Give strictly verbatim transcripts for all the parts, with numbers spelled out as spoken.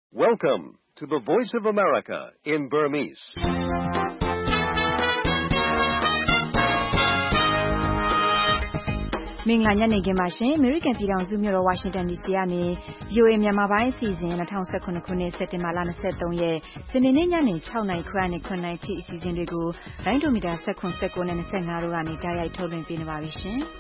Welcome to the Voice of America in Burmese. ။မင်္ဂလာညနေခင်းပါရှင်။ American ပြည်ထောင်စုမြို့တော် Washington ဒီ စီ ကနေ V O A မြန်မာပိုင်းအစီအစဉ်၂၀၁၇ ခုနှစ်စက်တင်ဘာလ၂၃ရက်စနေနေ့ညနေ၆နာရီခွဲနဲ့ခုနှစ်နာရီထိအစီအစဉ်တွေကိုလိုင်းဒိုမီတာ၁၇ ၁၉နဲ့၂၅တို့ကနေတိုက်ရိုက်ထုတ်လွှင့်ပေးနေပါပြီရှင်။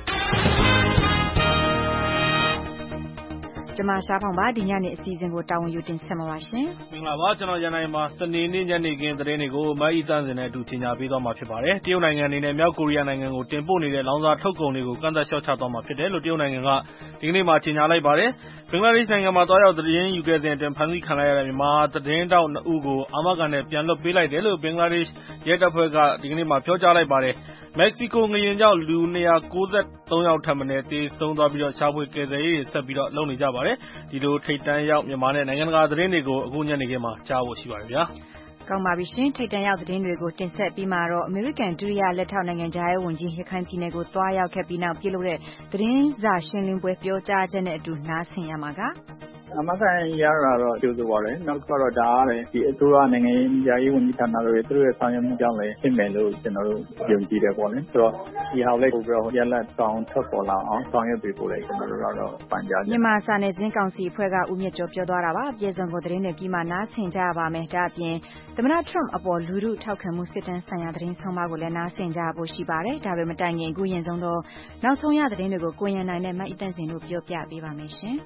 ကျမရှားဖောင်ပါဒီညနေအစီအစဉ်ကိုတာဝန်ယူတင်ဆက်မှာပါရှင်။မင်္ဂလာပါကျွန်တော်ရန်နိုင်မှာစနေနေ့ညနေခင်းသတင်းတွေကိုမအီတန်းစင်နဲ့အတူကြီးညာပေးသွားမှာဖြစ်ပါတယ်။တရုတ်နိုင်ငံအနေနဲ့မြောက်ကိုရီးယားနိုင်ငံကိုတင်ပို့နေတဲ့လောင်စာထုတ်ကုန်တွေကိုကန့်သက်လျှော့ချသွားမှာဖြစ်တယ်လို့တရုတ်နိုင်ငံကဒီကနေ့မှကြီးညာလိုက်ပါတယ်။ဘင်္ဂလားဒေ့ရှ်နိုင်ငံမှာတွားရောက်သတင်းယူခဲ့စဉ်အတွင်းဖမ်းဆီးခံလိုက်ရတဲ့မြန်မာသတင်းတောက်နှစ်ဦးကိုအာမခံနဲ့ပြန်လွှတ်ပေးလိုက်တယ်လို့ဘင်္ဂလားဒေ့ရှ်ရဲတပ်ဖွဲ့ကဒီကနေ့မှပြောကြားလိုက်ပါတယ်။မက္ကဆီကိုငလျင်ကြောင့်လူ၂၉၃ယောက်ထပ်မံသေဆုံးသွားပြီးတော့ရှာဖွေကယ်ဆယ်ရေးတွေဆက်ပြီးတော့လုပ်နေကြပါတယ်။ဒီလိုထိတ်တန်းရောက်မြန်မာနဲ့နိုင်ငံတကာသတင်းတွေကိုအခုညနေခင်းမှာကြားဖို့ရှိပါတယ်ဗျာ။ကောင်းပါပြီရှင်ထိတ်တန့်ရောက်သတင်းတွေကိုတင်ဆက်ပြီးမှတော့ American ဒုတိယလက်ထောက်နိုင်ငံခြားရေးဝန်ကြီးရခိုင်ပြည်နယ်ကိုတွားရောက်ခဲ့ပြီးနောက်ပြုလုပ်တဲ့သတင်းစာရှင်းလင်းပွဲပြောကြားချက်နဲ့အတူနားဆင်ရမှာကအမကန်ရတာတော့ကျိုးဆိုပါတယ်။နောက်ကတော့ဒါကလည်းဒီအစိုးရနိုင်ငံရေးဝန်ကြီးဌာနတွေသူတို့ရဲ့ဆောင်ရွက်မှုကြောင့်လည်းဖြစ်မယ်လို့ကျွန်တော်တို့ယုံကြည်တယ်ပေါ့လေ။ဆိုတော့ဒီဟာလေးကိုပြီးတော့ရလက်ဆောင်ထွက်ပေါ်လာအောင်ဆောင်ရွက်ပေးဖို့လည်းကျွန်တော်တို့ကတော့ပန်ကြားကြတယ်။မြန်မာစာနယ်ဇင်းကောင်စီအဖွဲ့ကဦးမြင့်ကျော်ပြောသွားတာပါ။ပြည်စုံကိုသတင်းတွေပြီးမှနားဆင်ကြရပါမယ်။ဒါအပြင်သမ္မတ Trump အပေါ်လူထုထောက်ခံမှုစစ်တမ်းဆိုင်ရာသတင်းဆောင်မကိုလည်းနားဆင်ကြဖို့ရှိပါတယ်။ဒါပေမဲ့တိုင်ငင်အခုရင်ဆုံးတော့နောက်ဆုံးရသတင်းတွေကိုကိုရန်နိုင်နဲ့မအီတန့်စင်တို့ပြောပြပေးပါမယ်ရှင်။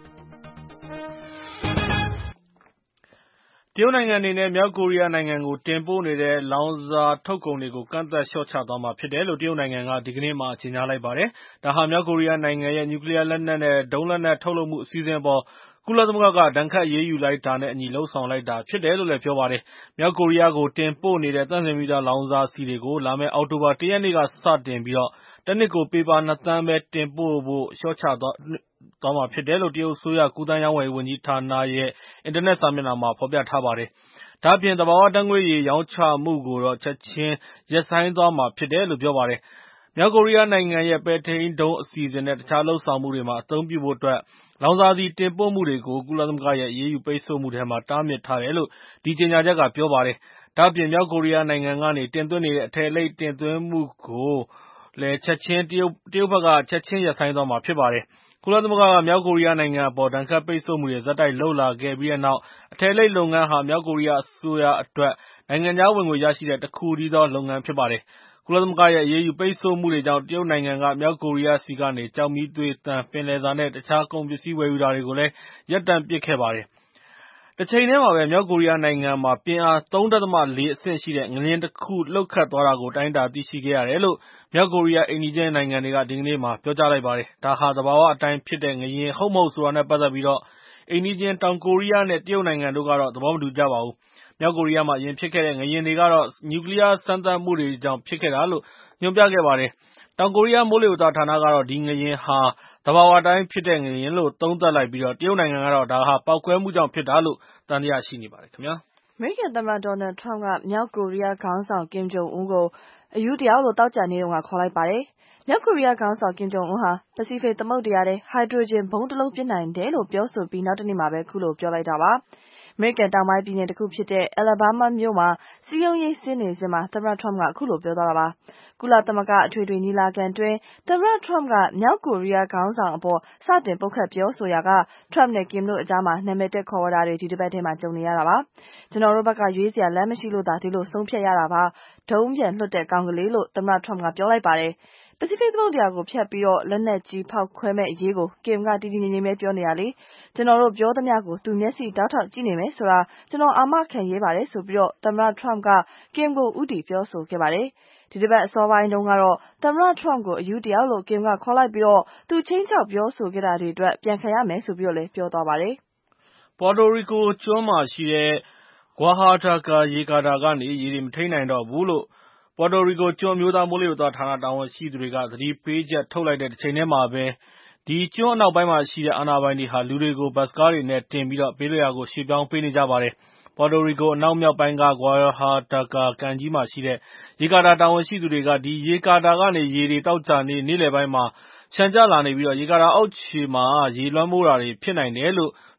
တရုတ်နိုင်ငံအနေနဲ့မြောက်ကိုရီးယားနိုင်ငံကိုတင်ပို့နေတဲ့လောင်စာထုတ်ကုန်တွေကိုကန့်သက်လျှော့ချသွားမှာဖြစ်တယ်လို့တရုတ်နိုင်ငံကဒီကနေ့မှကြေညာလိုက်ပါတယ်။ဒါဟာမြောက်ကိုရီးယားနိုင်ငံရဲ့နျူကလ িয়ার လက်နက်နဲ့ဒုံးလက်နက်ထုတ်လုပ်မှုအစီအစဉ်အပေါ်ကုလသမဂ္ဂကဒဏ်ခတ်အရေးယူလိုက်တာနဲ့အညီလှုံ့ဆော်လိုက်တာဖြစ်တယ်လို့လည်းပြောပါတယ်။မြောက်ကိုရီးယားကိုတင်ပို့နေတဲ့သန့်စင်ပြီးသားလောင်စာဆီတွေကိုလာမယ့်အောက်တိုဘာ၁ရက်နေ့ကစတင်ပြီးတော့တနစ်ကိုပေပါနှစ်သန်းပဲတင်ပို့ဖို့လျှော့ချသွားသွားမှာဖြစ်တယ်လို့တရုတ်အစိုးရကူးသန်းရောင်းဝယ်ရေးဝန်ကြီးဌာနရဲ့အင်တာနက်စာမျက်နှာမှာဖော်ပြထားပါတယ်။ဒါ့အပြင်သဘာဝဓာတ်ငွေ့ရည်ရောင်းချမှုကိုတော့ချက်ချင်းရပ်ဆိုင်းသွားမှာဖြစ်တယ်လို့ပြောပါတယ်။မြောက်ကိုရီးယားနိုင်ငံရဲ့ပဲ့ထိန်းဒုံးအစီအစဉ်နဲ့တခြားလုပ်ဆောင်မှုတွေမှာအသုံးပြုဖို့အတွက်လောင်စာဆီတင်ပို့မှုတွေကိုကုလသမဂ္ဂရဲ့အရေးယူပိတ်ဆို့မှုထဲမှာတားမြစ်ထားတယ်လို့ဒီကြေညာချက်ကပြောပါတယ်။ဒါ့အပြင်မြောက်ကိုရီးယားနိုင်ငံကနေတင်သွင်းနေတဲ့အထည်အလိပ်တင်သွင်းမှုကိုလည်းချက်ချင်းတရုတ်တရုတ်ဘက်ကချက်ချင်းရပ်ဆိုင်းသွားမှာဖြစ်ပါတယ်။ကုလသမဂ္ဂကမြောက်ကိုရီးယားနိုင်ငံအပေါ်ဒဏ်ခတ်ပိတ်ဆို့မှုတွေဇက်တိုက်လုပ်လာခဲ့ပြီးတဲ့နောက်အထည်အလိပ်လုပ်ငန်းဟာမြောက်ကိုရီးယားအစိုးရအတွက်နိုင်ငံခြားဝင်ငွေရရှိတဲ့တခုတည်းသောလုပ်ငန်းဖြစ်ပါတယ်။ကုလသမဂ္ဂရဲ့အရေးယူပိတ်ဆို့မှုတွေကြောင့်တရုတ်နိုင်ငံကမြောက်ကိုရီးယားဆီကနေကျောက်မီးသွေးသံ၊ပင်လယ်စာနဲ့တခြားကုန်ပစ္စည်းဝယ်ယူတာတွေကိုလည်းရပ်တန့်ပစ်ခဲ့ပါတယ်။တချိန်တည်းမှာပဲမြောက်ကိုရီးယားနိုင်ငံမှာပြင်းအား သုံးဒသမ လေး အဆင့်ရှိတဲ့ငလျင်တစ်ခုလှုပ်ခတ်သွားတာကိုတိုင်းတာသိရှိခဲ့ရတယ်လို့မြောက်ကိုရီးယားအိမ်နီးချင်းနိုင်ငံတွေကဒီကနေ့မှာပြောကြားလိုက်ပါတယ်။ဒါဟာသဘာဝအတိုင်းဖြစ်တဲ့ငလျင်ဟုတ်မဟုတ်ဆိုတာနဲ့ပတ်သက်ပြီးတော့အိမ်နီးချင်းတောင်ကိုရီးယားနဲ့တရုတ်နိုင်ငံတို့ကတော့သဘောမတူကြပါဘူး။မြောက်ကိုရီးယားမှာအရင်ဖြစ်ခဲ့တဲ့ငလျင်တွေကတော့နျူကလ িয়ার စမ်းသပ်မှုတွေကြောင့်ဖြစ်ခဲ့တာလို့ညွှန်ပြခဲ့ပါတယ်။တောင်ကိုရီးယားမိုးလေဝသဌာနကတော့ဒီငလျင်ဟာသဘာဝအတိုင်းဖြစ်တဲ့ငလျင်လို့သုံးသပ်လိုက်ပြီးတော့တရုတ်နိုင်ငံကတော့ဒါဟာပေါက်ကွဲမှုကြောင့်ဖြစ်တာလို့သံသယရှိနေပါတယ်ခင်ဗျာ။အမေရိကန်သမ္မတ Donald Trump ကမြောက်ကိုရီးယားခေါင်းဆောင် Kim Jong Un ကိုအယူတရားလို့သောကြာနေ့တုန်းကခေါ်လိုက်ပါတယ်။မြောက်ကိုရီးယားခေါင်းဆောင် Kim Jong Un ဟာပစိဖိတ်သမုဒ္ဒရာထဲဟိုက်ဒရိုဂျင်ဗုံးတစ်လုံးပစ်နိုင်တယ်လို့ပြောဆိုပြီးနောက်တနေ့မှာပဲခုလိုပြောလိုက်တာပါ။အမေရိကန်တောင်ပိုင်းပြည်နယ်တစ်ခုဖြစ်တဲ့ Alabama မြို့မှာစည်းရုံးရေးဆင်းနေစဉ်မှာသမ္မတ Trump ကခုလိုပြောသွားတာပါ။ကုလသမဂ္ဂအထွေထွေညီလာခံတွင်သမ္မတ Trump ကမြောက်ကိုရီးယားခေါင်းဆောင်အပေါ်စတင်ပုတ်ခတ်ပြောဆိုရာက Trump နဲ့ Kim တို့အကြားမှာနာမည်တက်ခေါ်ဝေါ်တာတွေဒီတစ်ပတ်ထဲမှာကြုံနေရတာပါ။ကျွန်တော်တို့ဘက်ကရွေးစရာလမ်းမရှိလို့သာဒီလိုဆုံးဖြတ်ရတာပါ။ဒုံးပြန်လွှတ်တဲ့ကောင်ကလေးလို့သမ္မတ Trump ကပြောလိုက်ပါတယ်။ပစိဖိတ်သမုဒ္ဒရာကိုဖြတ်ပြီးတော့လက်နက်ကြီးဖောက်ခွဲမဲ့အရေးကို Kim ကတည်တည်ငြိမ်ငြိမ်ပဲပြောနေတာလေ။ကျွန်တော်တို့ပြောသမျှကိုသူမျက်စိတောက်ထောက်ကြည့်နေမယ်ဆိုတာကျွန်တော်အာမခံရဲပါတယ်ဆိုပြီးတော့သမ္မတ Trump က Kim ကိုဦးတည်ပြောဆိုခဲ့ပါတယ်။ဒီတစ်ပတ်အစောပိုင်းတုန်းကတော့သမ္မတ Trump ကိုအယူတရားလို့ Kim ကခေါ်လိုက်ပြီးတော့သူချင်းချောက်ပြောဆိုခဲ့တာတွေအတွက်ပြန်ခံရမယ်ဆိုပြီးတော့လည်းပြောသွားပါတယ်။ Puerto Rico ကျွန်းမှာရှိတဲ့ Oaxaca ရေကာတာကနေရေတွေမထိန်းနိုင်တော့ဘူးလို့Puerto Rico ကျွန်းအမျိုးသားမိုးလေဝသဌာနတာဝန်ရှိသူတွေကသတိပေးချက်ထုတ်လိုက်တဲ့တစ်ချိန်တည်းမှာပဲဒီကျွန်းအနောက်ပိုင်းမှာရှိတဲ့အာဏာပိုင်တွေဟာလူတွေကိုဘတ်စ်ကားတွေနဲ့တင်ပြီးတော့ဘေးလွတ်ရာကိုရွှေ့ပြောင်းပေးနေကြပါတယ်။ Puerto Rico အနောက်မြောက်ပိုင်းက Oaxaca ကမ်းခြေမှာရှိတဲ့ရေကာတာတာဝန်ရှိသူတွေကဒီရေကာတာကနေရေတွေသောကြာနေ့နေ့လယ်ပိုင်းမှာလျှံကျလာနေပြီးတော့ရေကာတာအောက်ခြေမှာရေလွှမ်းမိုးတာတွေဖြစ်နိုင်တယ်လို့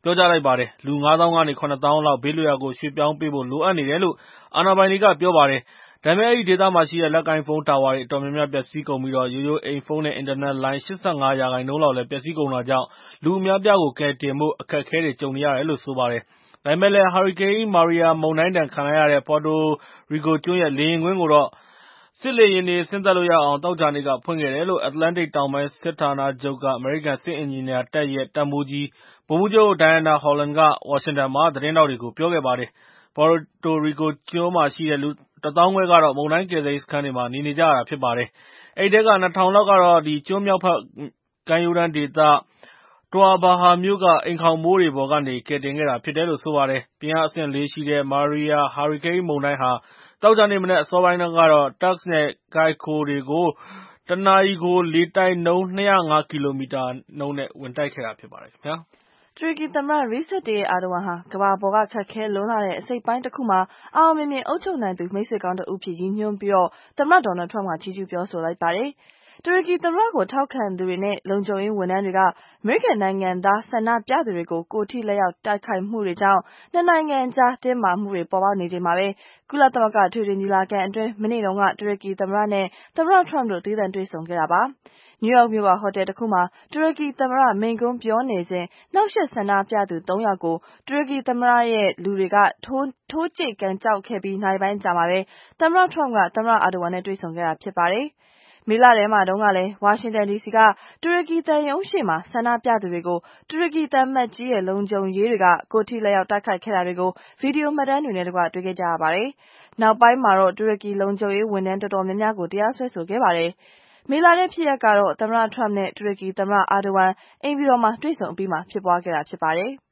ပြောကြားလိုက်ပါတယ်။ လူ ငါးသောင်းကနေ ခုနှစ်သောင်းလောက် ဘေးလွတ်ရာကို ရွှေ့ပြောင်းပေးဖို့လိုအပ်နေတယ်လို့ အာဏာပိုင်တွေကပြောပါတယ်။ ဒါပေမဲ့ အဲဒီဒေသမှာရှိတဲ့ လက်ကိုင်ဖုန်းတာဝါတွေအတော်များများပျက်စီးကုန်ပြီး ရိုးရိုးအိမ်ဖုန်းနဲ့ အင်တာနက်လိုင်း ၈၅ ရာခိုင်နှုန်းလောက်လည်း ပျက်စီးကုန်တာကြောင့် လူအများအပြားကို ကယ်တင်ဖို့ အခက်အခဲတွေကြုံနေရတယ်လို့ ဆိုပါတယ်။ ဒါပေမဲ့လည်း ဟာရီကိန်း မာရီယာ မုန်တိုင်းဒဏ်ခံလိုက်ရတဲ့ Puerto Rico ကျွန်းရဲ့ လေယာဉ်ကွင်းကိုတော့ စစ်လေယာဉ်တွေ ဆင်းသက်လို့ရအောင် သောကြာနေ့က ဖွင့်ခဲ့တယ်လို့ Atlantic တောင်ပိုင်းစစ်ဌာနချုပ်က အမေရိကန်စစ်အင်ဂျင်နီယာတပ်ရဲ့ တပ်မှူးကြီး ဗိုလ်မှူးချုပ် Diana Holland က ဝါရှင်တန်မှာ သတင်းထောက်တွေကို ပြောခဲ့ပါတယ်။ Puerto Rico ကျွန်းမှာရှိတဲ့ လူ တသောင်းခွဲကတော့ မုန်တိုင်းကယ်ဆယ်ရေးစခန်းတွေမှာ နေနေကြရတာဖြစ်ပါတယ်။ အဲဒီထဲက နှစ်ထောင်လောက်ကတော့ ကျွန်းမြောက်ဘက်ကမ်းရိုးတန်းဒေသ Toa Baja မြို့က အိမ်ခေါင်မိုးတွေပေါ်ကနေ ကယ်တင်ခဲ့တာဖြစ်တယ်လို့ ဆိုပါတယ်။ ပြင်းအားအဆင့် လေးရှိတဲ့ မာရီယာ ဟာရီကိန်းမုန်တိုင်းဟာ သောကြာနေ့မနက်အစောပိုင်းတုန်းကတော့ Turks နဲ့ Caicos တွေကို တနာရီလေတိုက်နှုန်း ၂၀၅ ကီလိုမီတာနှုန်းနဲ့ ဝင်တိုက်ခဲ့တာဖြစ်ပါတယ်။တူရကီသမ္မတ Recep Tayyip Erdogan ဟာ ကမ္ဘာပေါ်က ခက်ခဲလွန်းလှတဲ့ အစိတ်အပိုင်းတခုမှာ အောင်အောင်မြင်မြင်အုပ်ချုပ်နိုင်သူ မိတ်ဆွေကောင်းတဦးအဖြစ်ရည်ညွှန်းပြီး သမ္မတ Donald Trump က ချီးကျူးပြောဆိုလိုက်ပါတယ်။ တူရကီသမ္မတကို ထောက်ခံသူတွေနဲ့ လုံခြုံရေးဝန်ထမ်းတွေက အမေရိကန်နိုင်ငံသားဆန္ဒပြသူတွေကို ကိုယ်ထိလက်ရောက်တိုက်ခိုက်မှုတွေကြောင့် နှစ်နိုင်ငံကြား တင်းမာမှုတွေပေါ်ပေါက်နေချိန်မှာပဲ ကုလသမဂ္ဂအထွေထွေညီလာခံအတွင်း မနေ့တုန်းက တူရကီသမ္မတနဲ့ သမ္မတ Trump တို့ သီးသန့်တွေ့ဆုံခဲ့တာပါ။ နယူးယောက်မြို့က ဟိုတယ်တခုမှာ တူရကီသမ္မတမိန့်ခွန်းပြောနေစဉ် နှောင့်ယှက်ဆန္ဒပြသူ သုံး ယောက်ကို တူရကီသမ္မတရဲ့လူတွေက ထိုးကြိတ်ကန်ကျောက်ခဲ့ပြီး နာရီပိုင်းအကြာမှာပဲ သမ္မတ Trump က သမ္မတ Erdogan နဲ့ တွေ့ဆုံခဲ့တာဖြစ်ပါတယ်။ မေလထဲမှာတုန်းကလည်း ဝါရှင်တန်ဒီစီက တူရကီသံရုံးရှေ့မှာ ဆန္ဒပြသူတွေကို တူရကီသံအမတ်ကြီးရဲ့ လုံခြုံရေးတွေက ကိုယ်ထိလက်ရောက်တိုက်ခိုက်ခဲ့တာတွေကို ဗီဒီယိုမှတ်တမ်းတွေနဲ့တကွ တွေ့ခဲ့ကြရပါတယ်။ နောက်ပိုင်းမှာတော့ တူရကီလုံခြုံရေးဝန်ထမ်းတော်တော်များများကို တရားစွဲဆိုခဲ့ပါတယ်။ မေလထဲဖြစ်ရပ်ကတော့ သမ္မတ Trump နဲ့ တူရကီသမ္မတ Erdogan အိမ်ဖြူတော်မှာ တွေ့ဆုံအပြီးမှာဖြစ်ပွားခဲ့တာဖြစ်ပါတယ်။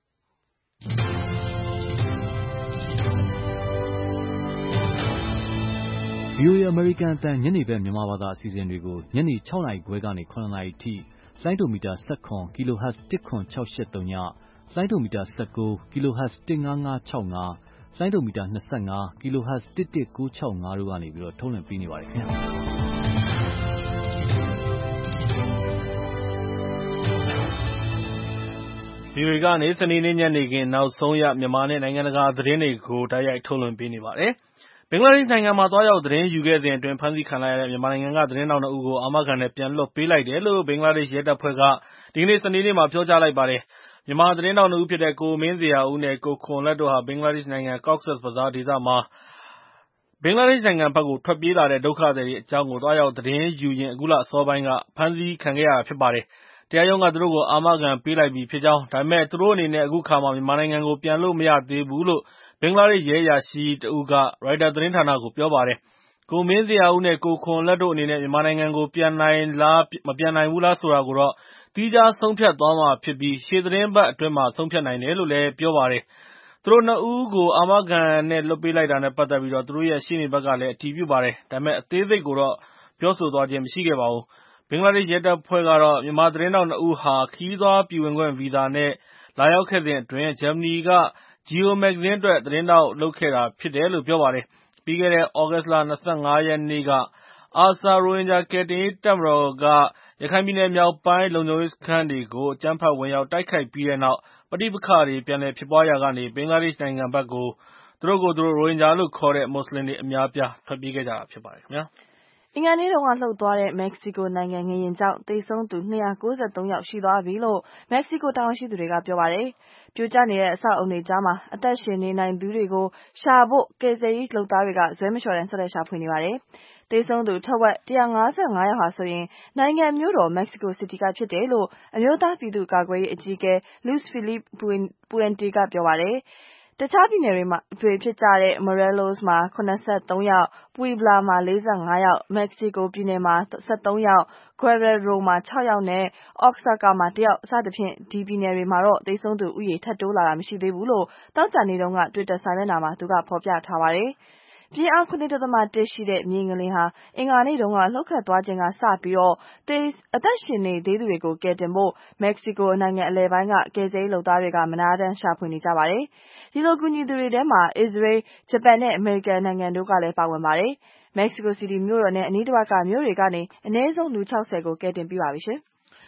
ဗွီအိုအေ အမေရိကန်အသံ ညနေဘက်မြန်မာဘာသာအစီအစဉ်တွေကို ညနေ ၆ နာရီခွဲကနေ ၇ နာရီအထိ လိုင်းဒိုမီတာ ၁၇ kHz ၁၇၆၈၃ ည၊ လိုင်းဒိုမီတာ ၁၉ kHz ၁၅၅၆၅၊ လိုင်းဒိုမီတာ ၂၅ kHz ၁၁၉၆၅ တို့ကနေ ထုတ်လွှင့်ပေးနေပါတယ်ခင်ဗျာ။ဗွီအိုအေကနေ စနေနေ့ညနေခင်းနောက်ဆုံးရ မြန်မာနဲ့နိုင်ငံတကာသတင်းတွေကို တိုက်ရိုက်ထုတ်လွှင့်ပေးနေပါတယ်။ ဘင်္ဂလားဒေ့ရှ်နိုင်ငံမှာ သွားရောက်သတင်းယူခဲ့စဉ်အတွင်း ဖမ်းဆီးခံလိုက်ရတဲ့ မြန်မာနိုင်ငံက သတင်းထောက်နှစ်ဦးကို အာမခံနဲ့ ပြန်လွှတ်ပေးလိုက်တယ်လို့ ဘင်္ဂလားဒေ့ရှ်ရဲတပ်ဖွဲ့က ဒီကနေ့ စနေနေ့မှာ ပြောကြားလိုက်ပါတယ်။ မြန်မာသတင်းထောက်နှစ်ဦးဖြစ်တဲ့ ကိုမင်းဇေယျာဦးနဲ့ ကိုခွန်လတ်တို့ဟာ ဘင်္ဂလားဒေ့ရှ်နိုင်ငံ Cox's Bazar ဒေသမှာ ဘင်္ဂလားဒေ့ရှ်နိုင်ငံဘက်ကို ထွက်ပြေးလာတဲ့ ဒုက္ခသည်တွေအကြောင်း သွားရောက်သတင်းယူရင်း အခုလအစောပိုင်းက ဖမ်းဆီးခံခဲ့ရတာဖြစ်ပါတယ်။ တရားရုံးက သူတို့ကို အာမခံပေးလိုက်ပြီဖြစ်ကြောင်း ဒါပေမဲ့ သူတို့အနေနဲ့ အခုအခါမှာ မြန်မာနိုင်ငံကို ပြန်လို့မရသေးဘူးလို့ ဘင်္ဂလားဒေ့ရှ်ရဲအရာရှိတဦးက ရိုက်တာသတင်းဌာနကို ပြောပါတယ်။ ကိုမင်းဇေယျာဦးနဲ့ ကိုခွန်လတ်တို့အနေနဲ့ မြန်မာနိုင်ငံကို ပြန်နိုင်လား မပြန်နိုင်ဘူးလားဆိုတာကိုတော့ သီးခြားဆုံးဖြတ်သွားမှာဖြစ်ပြီး ရှေ့သီတင်းပတ်အတွင်း ဆုံးဖြတ်နိုင်တယ်လို့ ပြောပါတယ်။ သူတို့နှစ်ဦးကို အာမခံနဲ့လွှတ်ပေးလိုက်တာနဲ့ပတ်သက်ပြီး သူတို့ရဲ့ ရှေ့နေဘက်ကလည်း အတည်ပြုပါတယ်။ ဒါပေမဲ့ အသေးစိတ်ကိုတော့ ပြောဆိုသွားခြင်းမရှိခဲ့ပါဘူး။ ဘင်္ဂလားဒေ့ရှ်ရဲတပ်ဖွဲ့ကတော့ မြန်မာသတင်းထောက်နှစ်ဦးဟာ ခရီးသွားပြည်ဝင်ခွင့်ဗီဇာနဲ့ လာရောက်ခဲ့စဉ်အတွင်း ဂျာမနီက Geo မဂ္ဂဇင်းအတွက် သတင်းထောက်လုပ်ခဲ့တာဖြစ်တယ်လို့ ပြောပါတယ်။ ပြီးခဲ့တဲ့ သြဂုတ်လ ၂၅ ရက်နေ့က ARSA ရိုဟင်ဂျာကယ်တင်ရေးတပ်မတော်က ရခိုင်ပြည်နယ်မြောက်ပိုင်း လုံခြုံရေးစခန်းတွေကို အကြမ်းဖက်ဝင်ရောက်တိုက်ခိုက်ပြီးတဲ့နောက် ပဋိပက္ခတွေပြန်လည်ဖြစ်ပွားရာကနေ ဘင်္ဂလားဒေ့ရှ်နိုင်ငံဘက်ကို သူတို့ကိုယ်သူတို့ ရိုဟင်ဂျာလို့ခေါ်တဲ့ မွတ်စလင်တွေအများအပြား ထွက်ပြေးခဲ့ကြတာဖြစ်ပါတယ်။အင်္ဂါနေ့တုန်းကလှုပ်သွားတဲ့ မက္ကဆီကိုနိုင်ငံငလျင်ကြောင့် သေဆုံးသူ ၂၉၃ ယောက်ရှိသွားပြီလို့ မက္ကဆီကိုတာဝန်ရှိသူတွေက ပြောပါတယ်။ ပြိုကျနေတဲ့အဆောက်အအုံတွေကြားမှာ အသက်ရှင်နေနိုင်သူတွေကိုရှာဖို့ ကယ်ဆယ်ရေးလုပ်သားတွေက ဇွဲမလျှော့တမ်း ဆက်လက်ရှာဖွေနေပါတယ်။ သေဆုံးသူထက်ဝက် ၁၅၅ ယောက်ဟာဆိုရင် နိုင်ငံမြို့တော် Mexico City ကဖြစ်တယ်လို့ အမျိုးသားပြည်သူ့ကာကွယ်ရေးအကြီးအကဲ Luis Felipe Puente က ပြောပါတယ်။ တခြားပြည်နယ်တွေဖြစ်တဲ့ Morelos မှာ ၇၃ ယောက်၊ Puebla မှာ ၄၅ ယောက်၊ Mexico ပြည်နယ်မှာ ၁၃ ယောက်၊ Guerrero မှာ ၆ ယောက်နဲ့ Oaxaca မှာ တယောက် စသဖြင့် ဒီပြည်နယ်တွေမှာတော့ သေဆုံးသူဦးရေ ထပ်တိုးလာတာမရှိသေးဘူးလို့ သောကြာနေ့တုန်းက Twitter စာမျက်နှာမှာ သူက ဖော်ပြထားပါတယ်။ ပြင်းအား ၇.၁ ရှိတဲ့ မြေငလျင်ဟာ အင်္ဂါနေ့တုန်းက လှုပ်ခတ်သွားချိန်ကစပြီး အသက်ရှင်နေသေးသူတွေကို ကယ်တင်ဖို့ Mexico နိုင်ငံအလယ်ပိုင်းက ကယ်ဆယ်ရေးလုပ်သားတွေက မနားတမ်းရှာဖွေနေကြပါတယ်။ ဒီလိုကူညီသူတွေထဲမှာ အစ္စရေး၊ ဂျပန်နဲ့ အမေရိကန်နိုင်ငံတို့ကလည်း ပါဝင်ပါတယ်။ Mexico City မြို့တော်နဲ့ အနီးတဝိုက်က မြို့တွေကနေ အနည်းဆုံး လူ ၆၀ ကို ကယ်တင်ပြီးပါပြီ။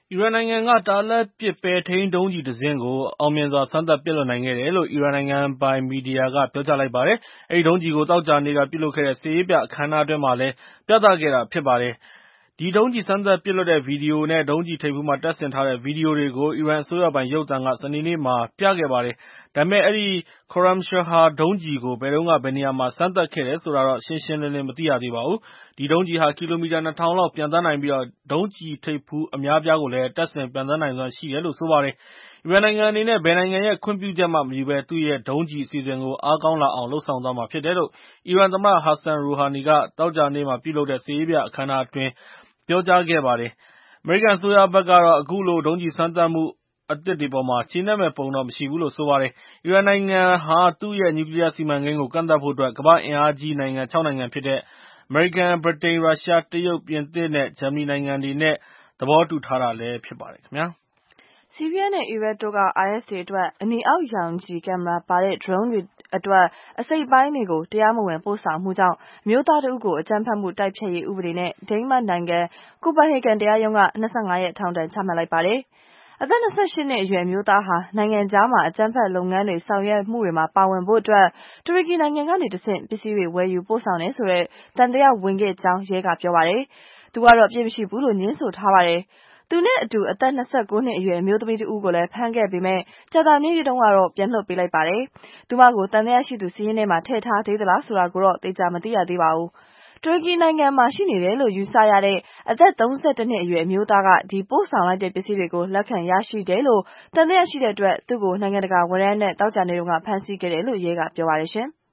အီရန်နိုင်ငံကတာလတ်ပစ်ပဲထိန်းဒုံးကျည်တစ်စင်းကိုအောင်မြင်စွာစမ်းသပ်ပစ်လွှတ်နိုင်ခဲ့တယ်လို့အီရန်နိုင်ငံပိုင်မီဒီယာကပြောကြားလိုက်ပါတယ်။အဲဒီဒုံးကျည်ကိုသောကြာနေ့ကပြုလုပ်ခဲ့တဲ့စစ်ရေးပြအခမ်းအနားအတွင်းမှာလည်းပြသခဲ့တာဖြစ်ပါတယ်။ဒီဒုံးကျည်စမ်းသပ်ပစ်လွှတ်တဲ့ဗီဒီယိုနဲ့ဒုံးကျည်ထိပ်ဖူးမှာတပ်ဆင်ထားတဲ့ဗီဒီယိုတွေကိုအီရန်အစိုးရပိုင်ရုပ်သံကစနေနေ့မှာပြခဲ့ပါတယ်။ဒါပေမဲ့အဲဒီ Khorramshahr ဒုံးကျည်ကိုဘယ်တုန်းကဘယ်နေရာမှာစမ်းသပ်ခဲ့တယ်ဆိုတာတော့ရှင်းရှင်းလင်းလင်းမသိရသေးပါဘူး။ဒီဒုံးကျည်ဟာကီလိုမီတာ နှစ်ထောင်လောက်ပျံသန်းနိုင်ပြီးဒုံးကျည်ထိပ်ဖူးအများအပြားကိုလည်းတပ်ဆင်ပျံသန်းနိုင်စွမ်းရှိတယ်လို့ဆိုပါတယ်။အီရန်နိုင်ငံအနေနဲ့ဘယ်နိုင်ငံရဲ့ခွင့်ပြုချက်မှမယူဘဲသူ့ရဲ့ဒုံးကျည်အစီအစဉ်ကိုအားကောင်းလာအောင်လုပ်ဆောင်သွားမှာဖြစ်တယ်လို့အီရန်သမ္မတ Hassan Rouhani ကသောကြာနေ့မှာပြုလုပ်တဲ့စစ်ရေးပြအခမ်းအနားအတွင်းပြောကြားခဲ့ပါတယ်။အမေရိကန်အစိုးရဘက်ကတော့အခုလိုဒုံးကျည်စမ်းသပ်မှုအသစ်တွေပေါ်မှာကျေနပ်မယ့်ပုံတော့မရှိဘူးလို့ဆိုပါတယ်။အီရန်နိုင်ငံဟာသူ့ရဲ့နျူကလီးယားစီမံကိန်းကိုကန့်သတ်ဖို့အတွက်ကမ္ဘာ့အင်အားကြီးနိုင်ငံခြောက်နိုင်ငံဖြစ်တဲ့ အမေရိကန်၊ ဗြိတိန်၊ ရုရှား၊ တရုတ်၊ ပြင်သစ်နဲ့ ဂျာမနီနိုင်ငံတွေနဲ့သဘောတူထားတာလည်းဖြစ်ပါတယ်ခင်ဗျာ။ဆီးရီးယားနဲ့အီရတ်တို့က အိုင်အက်စ် တွေအတွက်အနီအောက်ရောင်ခြည်ကင်မရာပါတဲ့ drone တွေအတွက်အစိတ်အပိုင်းတွေကိုတရားမဝင်ပို့ဆောင်မှုကြောင့်အမျိုးသားတစ်ဦးကိုအကြမ်းဖက်မှုတိုက်ဖျက်ရေးဥပဒေနဲ့ဒိန်းမတ်နိုင်ငံကိုပန်ဟေဂန်တရားရုံးက၂၅ရက်ထောင်ဒဏ်ချမှတ်လိုက်ပါတယ်။အသက်၂၈နှစ်အရွယ်အမျိုးသားဟာနိုင်ငံခြားမှာအကြမ်းဖက်လုပ်ငန်းတွေဆောင်ရွက်မှုတွေမှာပါဝင်ဖို့အတွက်တူရကီနိုင်ငံကနေတဆင့်ပစ္စည်းတွေဝယ်ယူပို့ဆောင်တယ်ဆိုတဲ့သံသယဝင်ခဲ့ကြောင်းရဲကပြောပါတယ်။သူကတော့ပြစ်မရှိဘူးလို့ငြင်းဆိုထားပါတယ်။သူနဲ့အတူအသက်၂၉နှစ်အရွယ်အမျိုးသမီးတစ်ဦးကိုလည်းဖမ်းခဲ့ပေမဲ့ကြာသပတေးနေ့တုန်းကတော့ပြန်လွှတ်ပေးလိုက်ပါတယ်။သူမကိုသံသယရှိသူစာရင်းထဲမှာထည့်ထားသေးသလားဆိုတာကိုတော့သေချာမသိရသေးပါဘူး။တူရကီနိုင်ငံမှာရှိနေတယ်လို့ယူဆရတဲ့အသက်၃၁နှစ်အရွယ်အမျိုးသားကဒီပို့ဆောင်လိုက်တဲ့ပစ္စည်းတွေကိုလက်ခံရရှိတယ်လို့သံသယရှိတဲ့အတွက်သူ့ကိုနိုင်ငံတကာဝရမ်းနဲ့သောကြာနေ့တုန်းကဖမ်းဆီးခဲ့တယ်လို့ရဲကပြောပါတယ်ရှင်။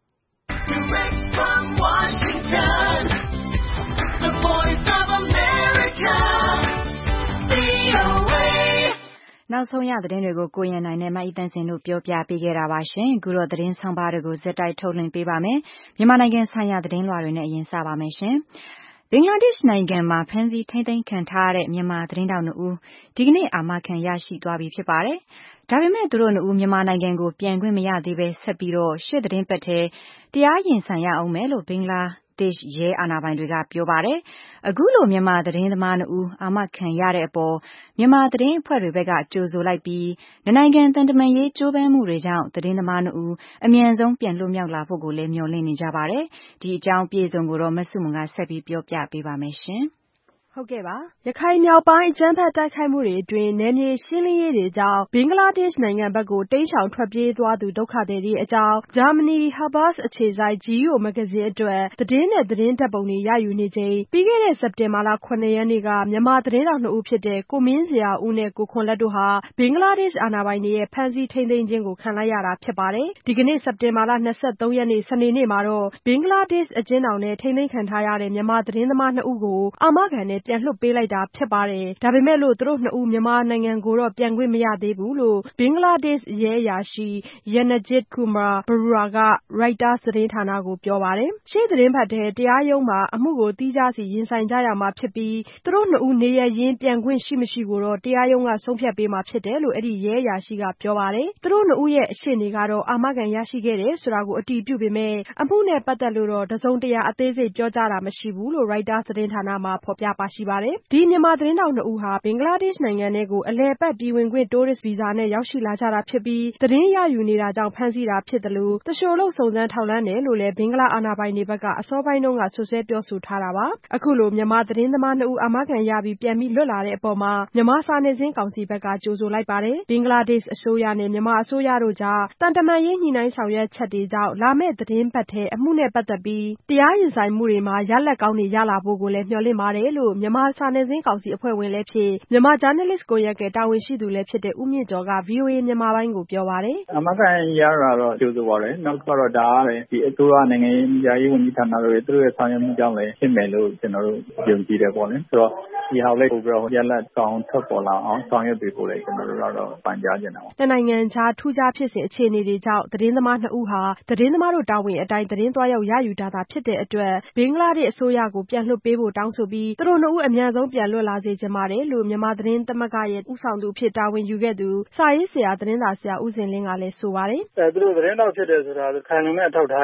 နောက်ဆုံးရသတင်းတွေကိုကိုရန်နိုင်နဲ့မအိသန့်စင်တို့ပြောပြပေးခဲ့တာပါရှင်။အခုတော့သတင်းဆောင်ပါတွေကိုဇက်တိုက်ထုတ်လွှင့်ပေးပါမယ်။မြန်မာနိုင်ငံဆိုင်ရာသတင်းလွှာတွေနဲ့အရင်စပါမယ်ရှင်။ဘင်္ဂလားဒေ့ရှ်နိုင်ငံမှာဖမ်းဆီးထိန်းသိမ်းခံထားရတဲ့မြန်မာသတင်းတောက်နှစ်ဦးဒီကနေ့အာမခံရရှိသွားပြီဖြစ်ပါတယ်။ဒါပေမဲ့သူတို့နှစ်ဦးမြန်မာနိုင်ငံကိုပြန်ခွင့်မရသေးပဲဆက်ပြီးတော့ရှေ့သတင်းပတ်ထဲတရားရင်ဆိုင်ရအောင်မယ်လို့ဘင်္ဂလားဒေ့ရှ်ရဲအာဏာပိုင်တွေကပြောပါတယ်။အခုလိုမြန်မာသတင်းသမားနှစ်ဦးအာမခံရတဲ့အပေါ်မြန်မာသတင်းအဖွဲ့တွေဘက်ကကြိုဆိုလိုက်ပြီးနိုင်ငံတန်တမာရေးကြိုးပမ်းမှုတွေကြောင့်သတင်းသမားနှစ်ဦးအမြန်ဆုံးပြန်လွတ်မြောက်လာဖို့ကိုလည်းမျှော်လင့်နေကြပါတယ်။ဒီအကြောင်းပြေဆုံးကိုတော့မဆုမွန်ကဆက်ပြီးပြောပြပေးပါမယ်ရှင်။ဟုတ်ကဲ့ပါရခိုင်မြောက်ပိုင်းအကြမ်းဖက်တိုက်ခိုက်မှုတွေအတွင်းနယ်မြေရှင်းလင်းရေးတွေကြောင့်ဘင်္ဂလားဒေ့ရှ်နိုင်ငံဘက်ကိုတိမ်းရှောင်ထွက်ပြေးသွားသူဒုက္ခသည်တွေအကြောင်းဂျာမနီ Habers အခြေစိုက် Geo မဂ္ဂဇင်းအတွက်သတင်းနဲ့သတင်းဓာတ်ပုံတွေရယူနေချိန်ပြီးခဲ့တဲ့စက်တင်ဘာလခုနှစ်ရက်နေ့ကမြန်မာသတင်းထောက်နှစ်ဦးဖြစ်တဲ့ကိုမင်းဇေယျာဦးနဲ့ကိုခွန်လတ်တို့ဟာဘင်္ဂလားဒေ့ရှ်အာဏာပိုင်တွေရဲ့ဖမ်းဆီးထိန်းသိမ်းခြင်းကိုခံလိုက်ရတာဖြစ်ပါတယ်ဒီကနေ့စက်တင်ဘာလ၂၃ရက်နေ့စနေနေ့မှာတော့ဘင်္ဂလားဒေ့ရှ်အကျဉ်းထောင်နဲ့ထိန်းသိမ်းခံထားရတဲ့မြန်မာသတင်းသမားနှစ်ဦးကိုအာမခံနဲ့ပြန်လွှတ်ပေးလိုက်တာဖြစ်ပါတယ်ဒါပေမဲ့လို့သူတို့နှစ်ဦးမြန်မာနိုင်ငံကိုတော့ပြန်ခွင့်မရသေးဘူးလို့ဘင်္ဂလားဒေ့ရှ်ရဲအရာရှိ Yanajit Kumar Barua က Reuters သတင်းဌာနကိုပြောပါတယ်ရှေ့သတင်းပတ်ထဲတရားရုံးမှာအမှုကိုသီးခြားစီရင်ဆိုင်ကြရမှာဖြစ်ပြီးသူတို့နှစ်ဦးနေရပ်ရင်းပြန်ခွင့်ရှိမရှိကိုတော့တရားရုံးကဆုံးဖြတ်ပေးမှာဖြစ်တယ်လို့အဲ့ဒီရဲအရာရှိကပြောပါတယ်သူတို့နှစ်ဦးရဲ့အရှေ့နေကတော့အာမခံရရှိခဲ့တယ်ဆိုတာကိုအတည်ပြုပေမဲ့အမှုနဲ့ပတ်သက်လို့တော့တစုံတရာအသေးစိတ်ပြောကြားတာမရှိဘူးလို့ Reuters သတင်းဌာနမှာဖော်ပြပါရှိပါတယ်ဒီမြန်မာသတင်းထောက်နှစ်ဦးဟာဘင်္ဂလားဒေ့ရှ်နိုင်ငံထဲကိုအလည်ပတ်ပြည်ဝင်ခွင့်တိုးရစ်ဗီဇာနဲ့ရောက်ရှိလာကြတာဖြစ်ပြီးသတင်းရယူနေတာကြောင့်ဖမ်းဆီးတာဖြစ်တယ်လို့တရှို့လို့စုံစမ်းထောက်လှမ်းတယ်လို့လည်းဘင်္ဂလားအာဏာပိုင်တွေဘက်ကအစောပိုင်းတုန်းကဆွဆွဲပြောဆိုထားတာပါအခုလိုမြန်မာသတင်းသမားနှစ်ဦးအာမခံရပြီးပြန်ပြီးလွတ်လာတဲ့အပေါ်မှာမြန်မာစာနယ်ဇင်းကောင်စီဘက်ကကြိုဆိုလိုက်ပါတယ်ဘင်္ဂလားဒေ့ရှ်အစိုးရနဲ့မြန်မာအစိုးရတို့ကြားတန်တမာရေးညှိနှိုင်းဆောင်ရွက်ချက်တွေကြောင့်လာမယ့်သတင်းပတ်ထဲအမှုနဲ့ပတ်သက်ပြီးတရားရင်ဆိုင်မှုတွေမှာရလဒ်ကောင်းတွေရလာဖို့ကိုလည်းမျှော်လင့်ပါတယ်လို့မြန်မာစာနယ်ဇင်းကောင်စီအဖွဲ့ဝင်လည်းဖြစ်မြန်မာဂျာနယ်လစ်ကွန်ရက်ရဲ့တာဝန်ရှိသူလည်းဖြစ်တဲ့ဦးမြင့်ကျော်က ဗွီအိုအေမြန်မာပိုင်းကိုပြောပါတယ်အာမခံရတာတော့ကြိုဆိုပါတယ်နောက်တစ်ခါတော့ဒါကလည်းဒီအစိုးရနိုင်ငံရေးဝန်ကြီးဌာနတွေသူတို့ရဲ့ဆောင်ရွက်မှုကြောင့်လည်းဖြစ်မယ်လို့ကျွန်တော်တို့ယုံကြည်တယ်ပေါ့လေဆိုတော့ဒီဟာလေးကိုပြီးတော့ရလဒ်ကောင်းထွက်ပေါ်လာအောင်ဆောင်ရွက်ပေးဖို့လည်းကျွန်တော်တို့ကတော့ပန်ကြားနေတာပါတနိုင်ငံခြားထူးခြားဖြစ်စဉ်အခြေအနေတွေကြောင့်သတင်းသမားနှစ်ဦးဟာသတင်းသမားတို့တာဝန်အတိုင်းသတင်းသွားရောက်ရယူတာသာဖြစ်တဲ့အတွက်ဘင်္ဂလားဒေ့ရှ်အစိုးရကိုပြန်လွှတ်ပေးဖို့တောင်းဆိုပြီးသူတို့နှစ်ဦးအမြန်ဆုံးပြန်လွတ်လာစေချင်ပါတယ်လို့မြန်မာသတင်းသမဂ္ဂရဲ့ဦးဆောင်သူအဖြစ်တာဝန်ယူခဲ့သူစာရေးဆရာသတင်းစာဆရာဦးဇင်လင်းကလည်းဆိုပါတယ်အဲသူတို့သတင်းထောက်ဖြစ်တယ်ဆိုတာခိုင်လုံတဲ့အထောက်အထားတွေရှ